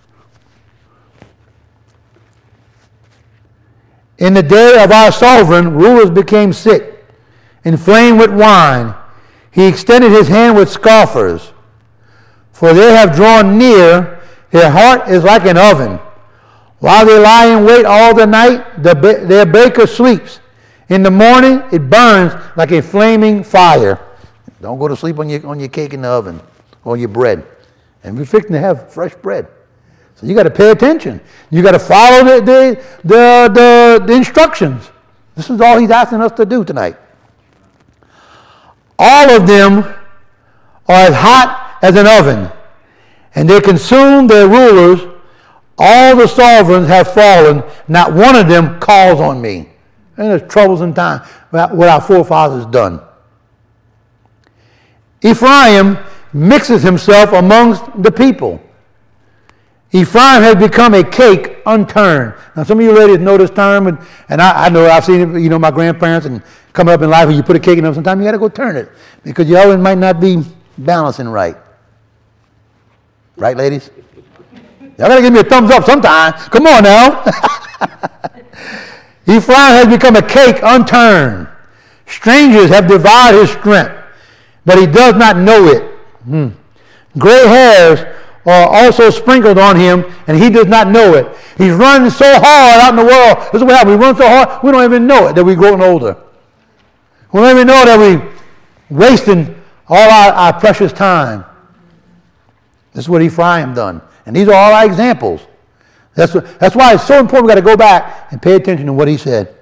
In the day of our sovereign, rulers became sick, inflamed with wine. He extended his hand with scoffers. For they have drawn near, their heart is like an oven. While they lie in wait all the night, the ba- their baker sleeps. In the morning, it burns like a flaming fire. Don't go to sleep on your, on your cake in the oven or your bread. And we're fixing to have fresh bread. So you got to pay attention. You got to follow the, the, the, the, the instructions. This is all he's asking us to do tonight. All of them are as hot as an oven, and they consume their rulers. All the sovereigns have fallen. Not one of them calls on me. And there's troubles in time what our forefathers done. Ephraim mixes himself amongst the people. Ephraim has become a cake unturned. Now, some of you ladies know this term, and, and I, I know I've seen it, you know, my grandparents, and coming up in life, when you put a cake in them, sometimes you got to go turn it because your oven might not be balancing right. Right, ladies? Y'all got to give me a thumbs up sometime. Come on now. Ephraim has become a cake unturned. Strangers have devoured his strength, but he does not know it. Hmm. Gray hairs are also sprinkled on him, and he does not know it. He's running so hard out in the world. This is what happens. We run so hard, we don't even know it that we're growing older. We don't even know that we're wasting all our, our precious time. This is what Ephraim done. And these are all our examples. That's, what, that's why it's so important we got to go back and pay attention to what he said.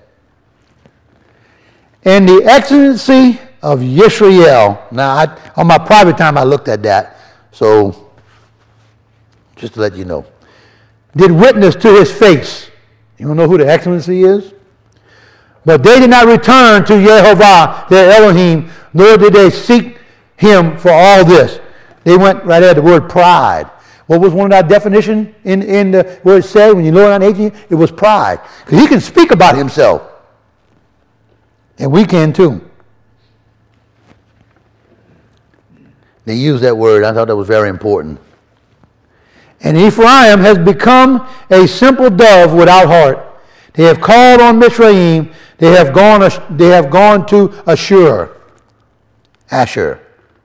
And the excellency of Yisrael. Now, I, on my private time, I looked at that. So, just to let you know. Did witness to his face. You don't know who the excellency is? But they did not return to Yehovah, their Elohim, nor did they seek him for all this. They went right at the word pride. What was one of our definitions in, in the where it said, when you learn on eighteen, it was pride. Because he can speak about himself. And we can too. They used that word. I thought that was very important. And Ephraim has become a simple dove without heart. They have called on Mizraim. They have gone, they have gone to Ashur. Asher.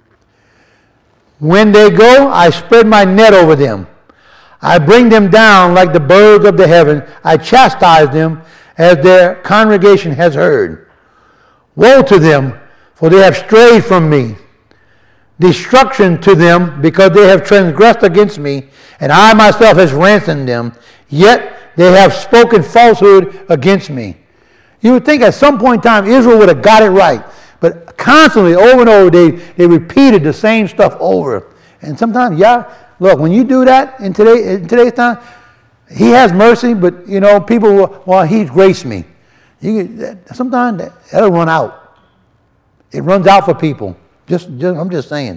When they go, I spread my net over them. I bring them down like the birds of the heaven. I chastise them as their congregation has heard. Woe to them, for they have strayed from me. Destruction to them, because they have transgressed against me, and I myself has ransomed them. Yet they have spoken falsehood against me. You would think at some point in time Israel would have got it right. But constantly, over and over, they, they repeated the same stuff over. And sometimes, yeah, look, when you do that in, today, in today's time, he has mercy, but, you know, people will, well, he's graced me. You, sometimes that, that'll run out. It runs out for people. Just, just I'm just saying.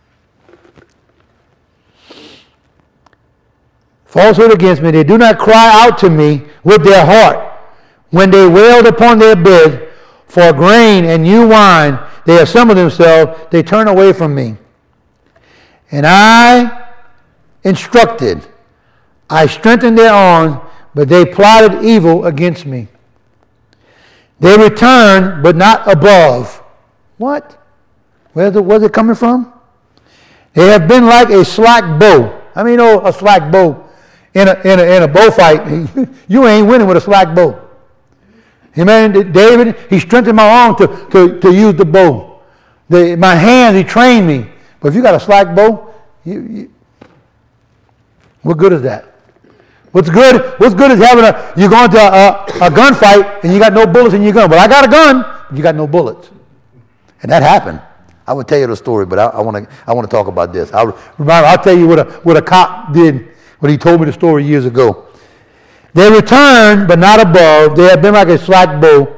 Falsehood against me. They do not cry out to me with their heart. When they wailed upon their bed for grain and new wine, they assemble themselves, they turn away from me. And I instructed, I strengthened their arms, but they plotted evil against me. They returned, but not above. What? Where's it, where's it coming from? They have been like a slack bow. I mean, you know, a slack bow in a, in a, in a bow fight. You ain't winning with a slack bow. Amen. David, he strengthened my arm to, to, to use the bow. The, my hands, he trained me. But if you got a slack bow, you, you, what good is that? What's good? What's good is having a, you're going to a, a gunfight and you got no bullets in your gun. But I got a gun, but you got no bullets. And that happened. I would tell you the story, but I want to I want to talk about this. I'll, remember, I'll tell you what a, what a cop did when he told me the story years ago. They returned, but not above. They have been like a slack bow.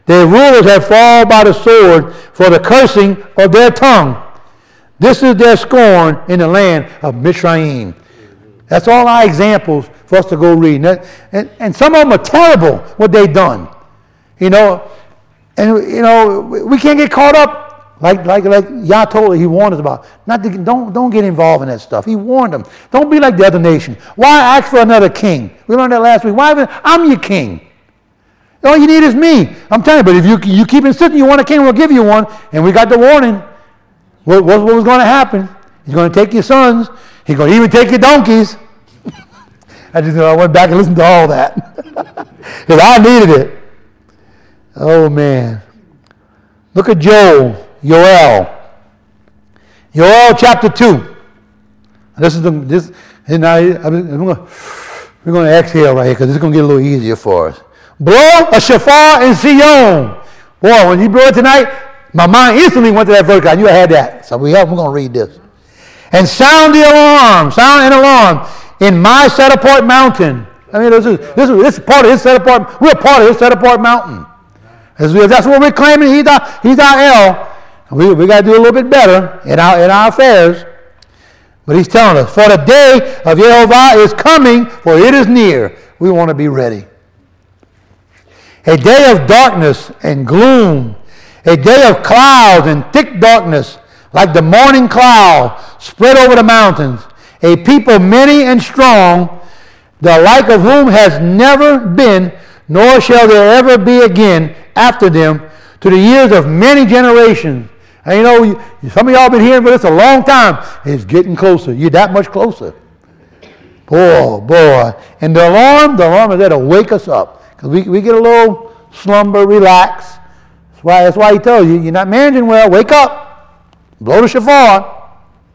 Their rulers have fallen by the sword for the cursing of their tongue. This is their scorn in the land of Mizraim. That's all our examples for us to go read. And, that, and, and some of them are terrible, what they've done. You know, and you know, we can't get caught up like like like Yah told us, he warned us about. Not to, don't don't get involved in that stuff. He warned them. Don't be like the other nation. Why ask for another king? We learned that last week. Why even, I'm your king. All you need is me. I'm telling you, but if you you keep insisting you want a king, we'll give you one. And we got the warning. What, what, what was going to happen? He's going to take your sons. He's going to even take your donkeys. I just I went back and listened to all that. Because I needed it. Oh, man. Look at Joel. Yoel. Yoel chapter two. This is the, this, and I, I'm gonna, we're going to exhale right here because this is going to get a little easier for us. Blow a shofar in Zion. Boy, when you blow it tonight, my mind instantly went to that verse. I knew I had that. So we have, we're going to read this. And sound the alarm, sound an alarm in my set apart mountain. I mean, this is, this is, this is part of his set apart, we're part of his set apart mountain. That's what we're claiming. He's our, he's our El. We, we got to do a little bit better in our, in our affairs. But he's telling us, for the day of Yehovah is coming, for it is near. We want to be ready. A day of darkness and gloom, a day of clouds and thick darkness, like the morning cloud spread over the mountains, a people many and strong, the like of whom has never been, nor shall there ever be again after them, to the years of many generations. And you know, some of y'all been hearing for this a long time. It's getting closer. You're that much closer. Boy, boy. And the alarm, the alarm is there to wake us up. Because we, we get a little slumber, relax. That's why, that's why he tells you, you're not managing well, wake up. Blow the shofar.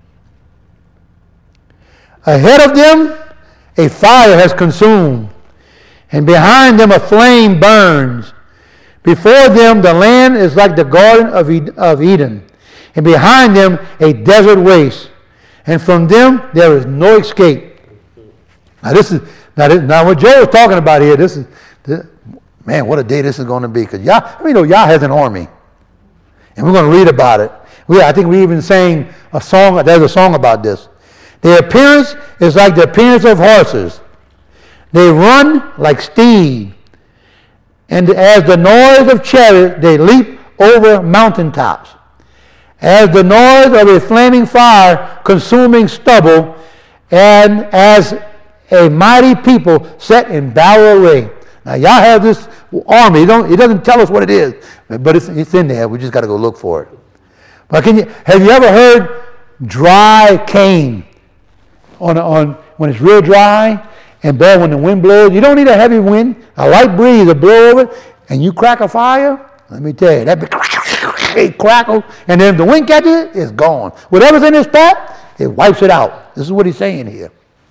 Ahead of them, a fire has consumed. And behind them a flame burns. Before them the land is like the garden of Eden. And behind them a desert waste. And from them there is no escape. Now this is now, this, now what Joe is talking about here, this is, this, man, what a day this is going to be. Because Yah, I mean, you know, Yah has an army. And we're going to read about it. We, I think we even sang a song, there's a song about this. Their appearance is like the appearance of horses. They run like steed. And as the noise of chariots, they leap over mountaintops. As the noise of a flaming fire consuming stubble, and as a mighty people set in battle array. Now, y'all have this army. It, don't, it doesn't tell us what it is, but it's, it's in there. We just got to go look for it. But can you, have you ever heard dry cane on, on when it's real dry? And boy, when the wind blows, you don't need a heavy wind. A light breeze will blow over it, and you crack a fire. Let me tell you, that big crackle, and then if the wind catches it, it's gone. Whatever's in its path, it wipes it out. This is what he's saying here.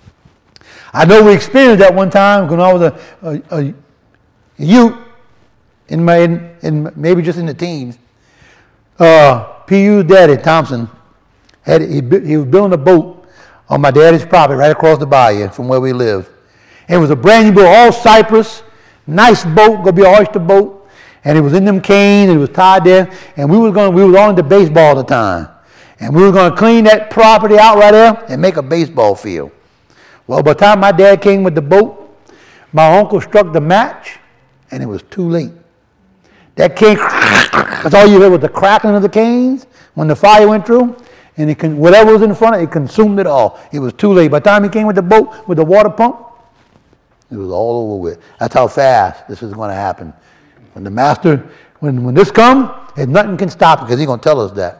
I know we experienced that one time when I was a, a, a youth, in my, in, in maybe just in the teens. Uh, P U's daddy, Thompson, had he, he was building a boat on my daddy's property right across the bayou from where we lived. And it was a brand new boat, all cypress, nice boat, gonna be an oyster boat. And it was in them canes, and it was tied there. And we was going, we was on into baseball at the time. And we were gonna clean that property out right there and make a baseball field. Well, by the time my dad came with the boat, my uncle struck the match, and it was too late. That cane, that's all you heard was the crackling of the canes when the fire went through. And it can, whatever was in front of it, it consumed it all. It was too late. By the time he came with the boat, with the water pump, it was all over with. That's how fast this is going to happen. When the master, when, when this comes, nothing can stop it because he's going to tell us that.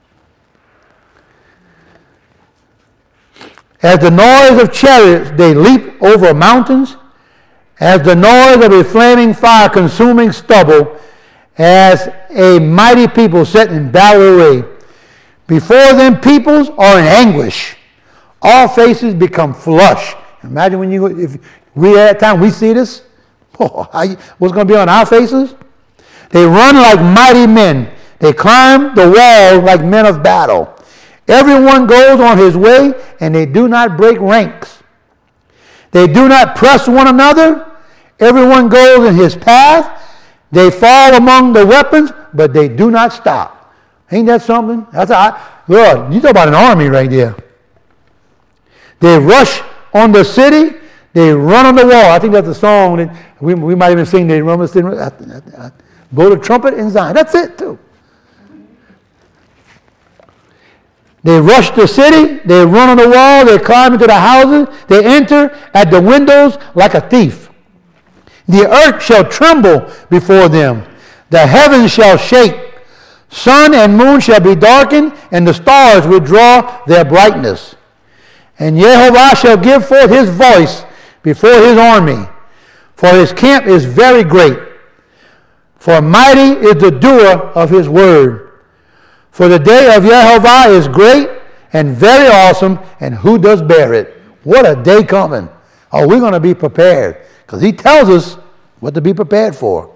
As the noise of chariots, they leap over mountains. As the noise of a flaming fire consuming stubble. As a mighty people set in battle array. Before them peoples are in anguish. All faces become flushed. Imagine when you, if we at that time, we see this. Oh, what's going to be on our faces? They run like mighty men. They climb the walls like men of battle. Everyone goes on his way, and they do not break ranks. They do not press one another. Everyone goes in his path. They fall among the weapons, but they do not stop. Ain't that something? That's I, Lord, you talk about an army right there. They rush on the city. They run on the wall. I think that's a song that we, we might even sing. They run on the city. Blow the trumpet in Zion. That's it too. They rush the city. They run on the wall. They climb into the houses. They enter at the windows like a thief. The earth shall tremble before them. The heavens shall shake. Sun and moon shall be darkened, and the stars withdraw their brightness. And Jehovah shall give forth his voice before his army, for his camp is very great. For mighty is the doer of his word. For the day of Jehovah is great and very awesome, and who does bear it? What a day coming. Oh, we're going to be prepared, because he tells us what to be prepared for.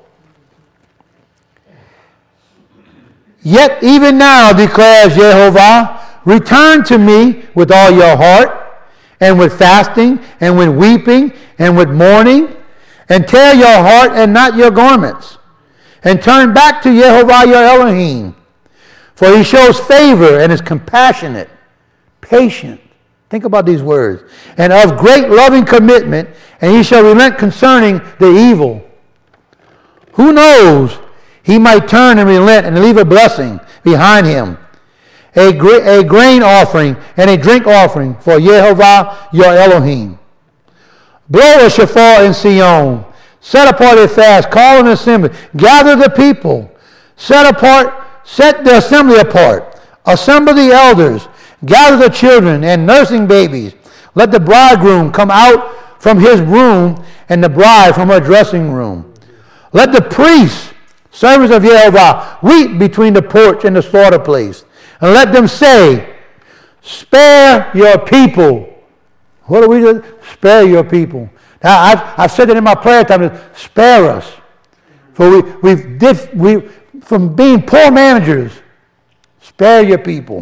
Yet even now declares Jehovah, return to me with all your heart, and with fasting, and with weeping, and with mourning, and tear your heart and not your garments, and turn back to Jehovah your Elohim. For he shows favor and is compassionate, patient. Think about these words. And of great loving commitment, and he shall relent concerning the evil. Who knows? He might turn and relent and leave a blessing behind him. A, gra- a grain offering and a drink offering for Jehovah your Elohim. Blow a shofar in Sion. Set apart a fast. Call an assembly. Gather the people. Set apart Set the assembly apart. Assemble the elders. Gather the children and nursing babies. Let the bridegroom come out from his room and the bride from her dressing room. Let the priests, servants of Jehovah, weep between the porch and the slaughter place. And let them say, spare your people. What do we do? Spare your people. Now, I've, I've said it in my prayer time, spare us. For we, we've did, we, from being poor managers, spare your people,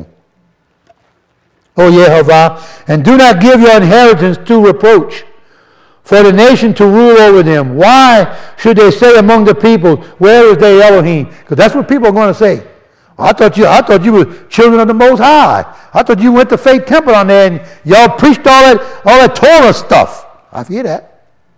O Jehovah, and do not give your inheritance to reproach, for the nation to rule over them. Why should they say among the people, where is their Elohim? Because that's what people are going to say. I thought you, I thought you were children of the Most High. I thought you went to Faith Temple on there and y'all preached all that, all that Torah stuff. I hear that.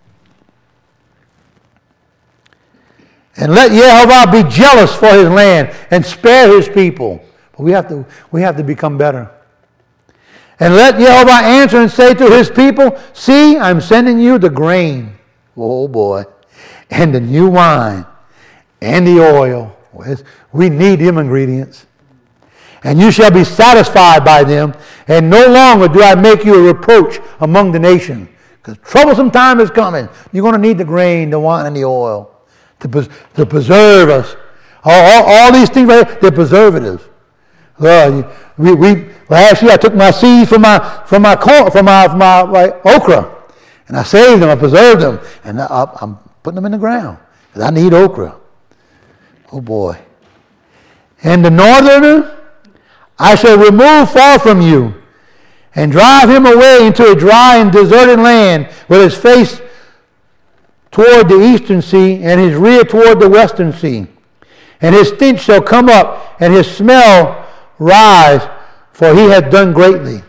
And let Jehovah be jealous for his land and spare his people. But we have to, we have to become better. And let Jehovah answer and say to his people, see, I'm sending you the grain, oh boy, and the new wine, and the oil. We need them ingredients. And you shall be satisfied by them, and no longer do I make you a reproach among the nation. Because troublesome time is coming. You're going to need the grain, the wine, and the oil. To, to preserve us. All, all, all these things right here, they're preservatives. Well, we, we, last year I took my seeds from my from my corn, from my, from my like, okra, and I saved them, I preserved them, and I, I'm putting them in the ground because I need okra. Oh boy. And the northerner I shall remove far from you, and drive him away into a dry and deserted land with his face toward the eastern sea, and his rear toward the western sea. And his stench shall come up, and his smell rise, for he hath done greatly.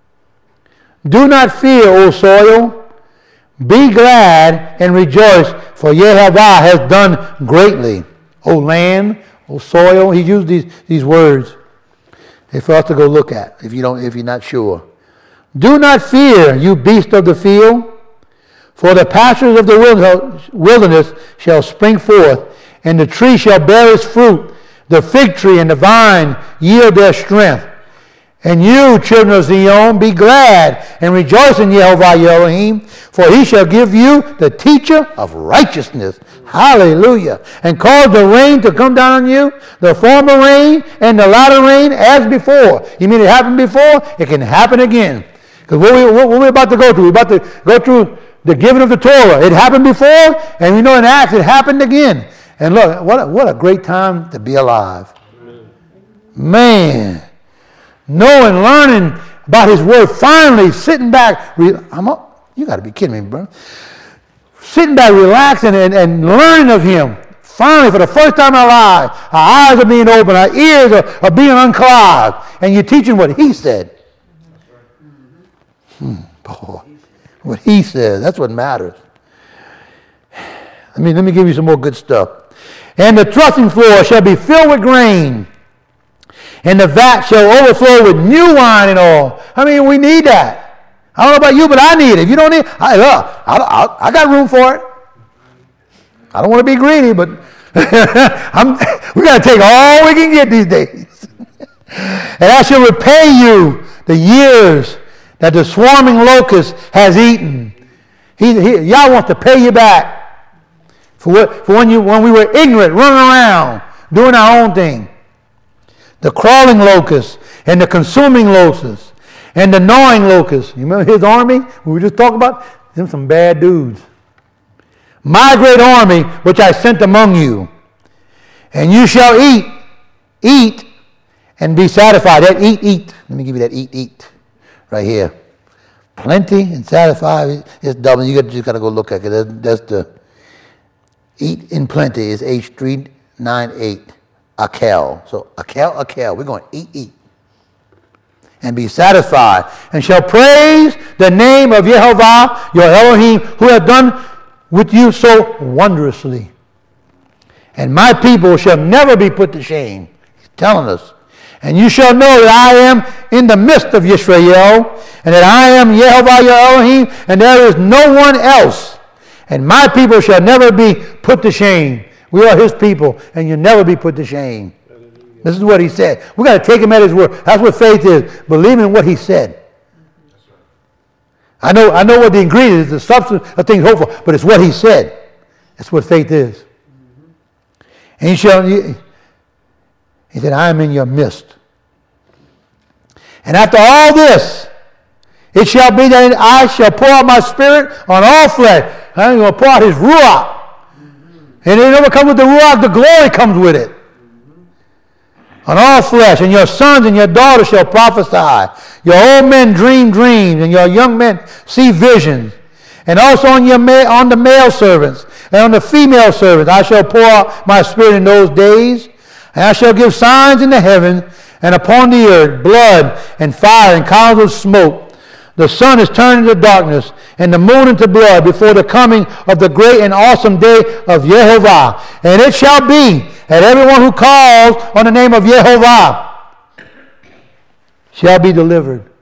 Do not fear, O soil. Be glad and rejoice, for Jehovah has done greatly. O land, O soil. He used these, these words for us to go look at, if you don't, if you're not sure. Do not fear, you beast of the field. For the pastures of the wilderness shall spring forth, and the tree shall bear its fruit. The fig tree and the vine yield their strength. And you, children of Zion, be glad and rejoice in Jehovah your Elohim, for he shall give you the teacher of righteousness. Hallelujah. And cause the rain to come down on you, the former rain and the latter rain as before. You mean it happened before? It can happen again. Because what, we, what we're about to go through, we're about to go through the giving of the Torah. It happened before, and we know in Acts it happened again. And look, what a, what a great time to be alive. Amen. Man, knowing, learning about his word, finally sitting back. I'm up, you got to be kidding me, bro. Sitting back, relaxing, and, and learning of him. finally, for the first time in our lives, our eyes are being opened, our ears are, are being unclogged, and you're teaching what he said. Hmm, boy, what he says, that's what matters. Let me, let me give you some more good stuff. And the threshing floor shall be filled with grain, and the vat shall overflow with new wine and oil. I mean, we need that. I don't know about you, but I need it. If you don't need it, I, uh, I, I, I got room for it. I don't want to be greedy, but I'm, we got to take all we can get these days. And I shall repay you the years that the swarming locust has eaten. He, he, Yah wants to pay you back for, what, for when, you, when we were ignorant, running around, doing our own thing. The crawling locust and the consuming locust and the gnawing locust. You remember his army? We were just talking about them, some bad dudes. My great army, which I sent among you. And you shall eat, eat, and be satisfied. That eat, eat. Let me give you that eat, eat. Right here. Plenty and satisfied. It's double. You got, just got to go look at it. That's, that's the eat in plenty is H three ninety-eight. Akel. So akel, akel. We're going to eat, eat. And be satisfied. And shall praise the name of Yehovah, your Elohim, who hath done with you so wondrously. And my people shall never be put to shame. He's telling us. And you shall know that I am in the midst of Yisrael, and that I am Yehovah your Elohim, and there is no one else. And my people shall never be put to shame. We are his people, and you'll never be put to shame. Hallelujah. This is what he said. We got to take him at his word. That's what faith is. Believe in what he said. That's right. I know, I know what the ingredient is, the substance of things hoped for, but it's what he said. That's what faith is. Mm-hmm. And he shall, he, he said, I am in your midst. And after all this, it shall be that I shall pour out my spirit on all flesh. I'm going to pour out his ruach. And it never comes with the ruach, the glory comes with it. Mm-hmm. On all flesh, and your sons and your daughters shall prophesy. Your old men dream dreams, and your young men see visions. And also on your ma- on the male servants and on the female servants I shall pour out my spirit in those days. And I shall give signs in the heaven and upon the earth, blood and fire and columns of smoke. The sun is turned into darkness, and the moon into blood before the coming of the great and awesome day of Yehovah. And it shall be that everyone who calls on the name of Yehovah shall be delivered.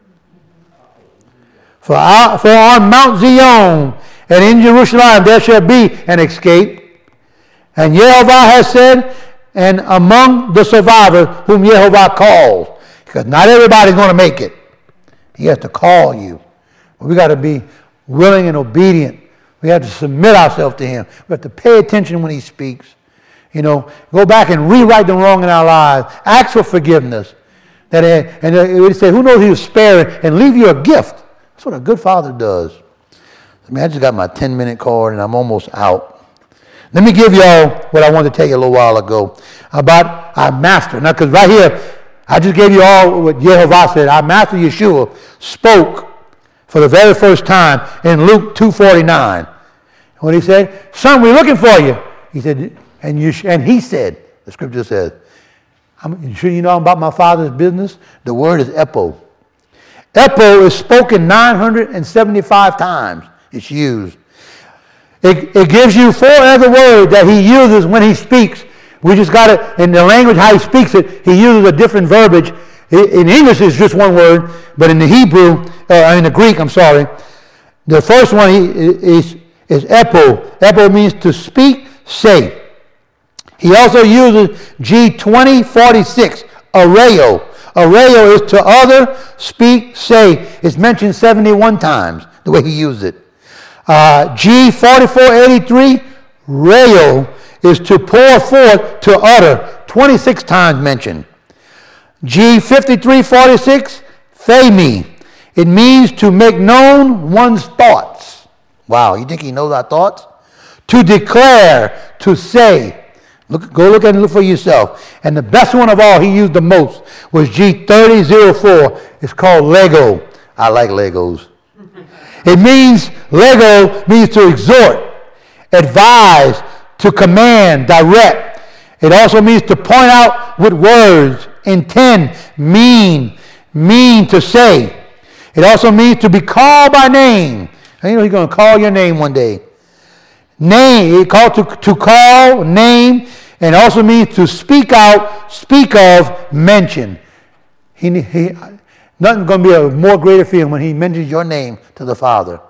For, our, for on Mount Zion and in Jerusalem there shall be an escape. And Yehovah has said, and among the survivors whom Yehovah calls. Because not everybody's going to make it. He has to call you. But we got to be willing and obedient. We have to submit ourselves to him. We have to pay attention when he speaks. You know, go back and rewrite the wrong in our lives. Ask for forgiveness. That and it would say, who knows he was sparing and leave you a gift. That's what a good father does. I mean, I just got my ten-minute card and I'm almost out. Let me give y'all what I wanted to tell you a little while ago about our master. Now, because right here, I just gave you all what Yehovah said. Our master Yeshua spoke for the very first time in Luke two forty-nine. What he said, son, we're looking for you. He said, and you and he said, the scripture says, I'm sure you know about my father's business. The word is epo. Epo is spoken nine hundred seventy-five times. It's used. It, it gives you four other words that he uses when he speaks. We just got it in the language how he speaks it. He uses a different verbiage. In English, it's just one word, but in the Hebrew, uh, in the Greek, I'm sorry, the first one is is epo. Epo means to speak, say. He also uses G twenty forty-six, areo. Areo is to other, speak, say. It's mentioned seventy-one times, the way he used it. Uh, G forty-four eighty-three, reo, is to pour forth, to utter, twenty-six times mentioned. G fifty-three forty-six, phemi. It means to make known one's thoughts. Wow, you think he knows our thoughts? To declare, to say. Look, go look and look for yourself. And the best one of all he used the most was G thirty oh four. It's called Lego. I like Legos. It means, Lego means to exhort, advise, to command, direct. It also means to point out with words, intend, mean, mean to say. It also means to be called by name. You know he's going to call your name one day. Name, it called to, to call, name, and also means to speak out, speak of, mention. He, he, nothing's going to be a more greater feeling when he mentions your name to the Father.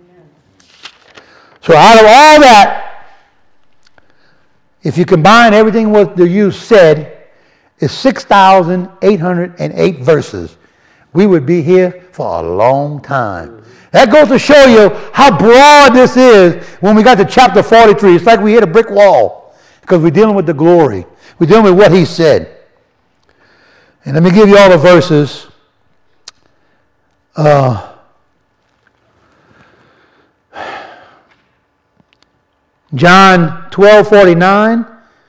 So out of all that, if you combine everything what the you said, it's six thousand eight hundred eight verses. We would be here for a long time. That goes to show you how broad this is when we got to chapter forty-three. It's like we hit a brick wall because we're dealing with the glory. We're dealing with what he said. And let me give you all the verses. Uh, John twelve forty-nine,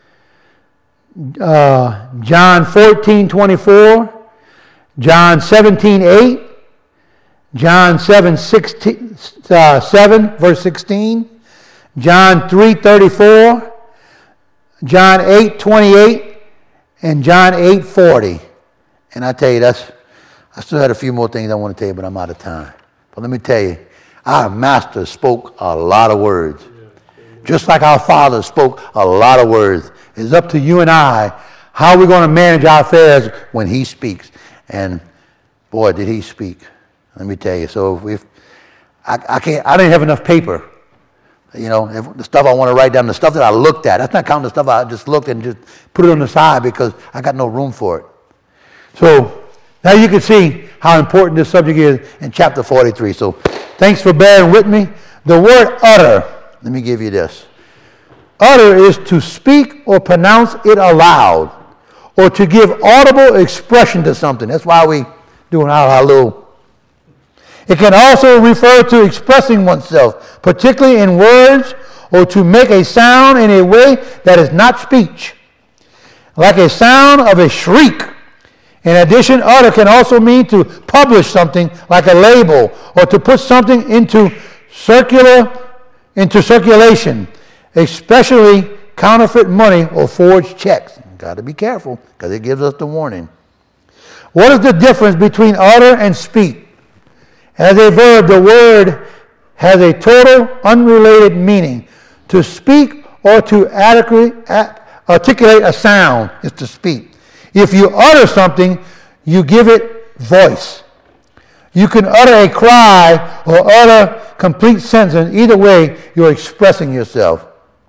uh, John fourteen twenty-four, John seventeen eight, John seven, sixteen, uh, seven verse sixteen, John three thirty-four, John eight twenty-eight, and John eight forty. And I tell you, that's I still had a few more things I want to tell you, but I'm out of time. But let me tell you, our master spoke a lot of words. Just like our Father spoke a lot of words. It's up to you and I how we're going to manage our affairs when he speaks. And boy, did he speak. Let me tell you. So if I, I can't, I didn't have enough paper. You know, if the stuff I want to write down, the stuff that I looked at. That's not counting the stuff I just looked at and just put it on the side because I got no room for it. So now you can see how important this subject is in chapter forty-three. So thanks for bearing with me. The word utter. Let me give you this. Utter is to speak or pronounce it aloud, or to give audible expression to something. That's why we doing our hallelujah. It can also refer to expressing oneself, particularly in words, or to make a sound in a way that is not speech, like a sound of a shriek. In addition, utter can also mean to publish something, like a label, or to put something into circular into circulation, especially counterfeit money or forged checks. Got to be careful because it gives us the warning. What is the difference between utter and speak? As a verb, the word has a total unrelated meaning. To speak or to adequately articulate a sound is to speak. If you utter something, you give it voice. You can utter a cry or utter complete sentence. Either way, you're expressing yourself.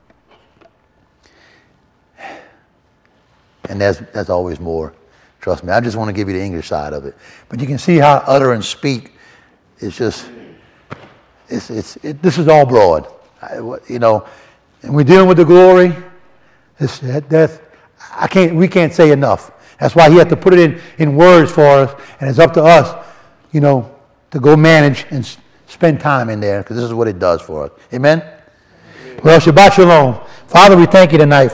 And that's, that's always more. Trust me. I just want to give you the English side of it. But you can see how utter and speak is just, it's, it's, it, this is all broad. I, you know, and we're dealing with the glory. It's, that, that's, I can't, we can't say enough. That's why he had to put it in, in words for us. And it's up to us, you know, to go manage and spend time in there, because this is what it does for us. Amen? Amen. Well, Shabbat Shalom. Father, we thank you tonight.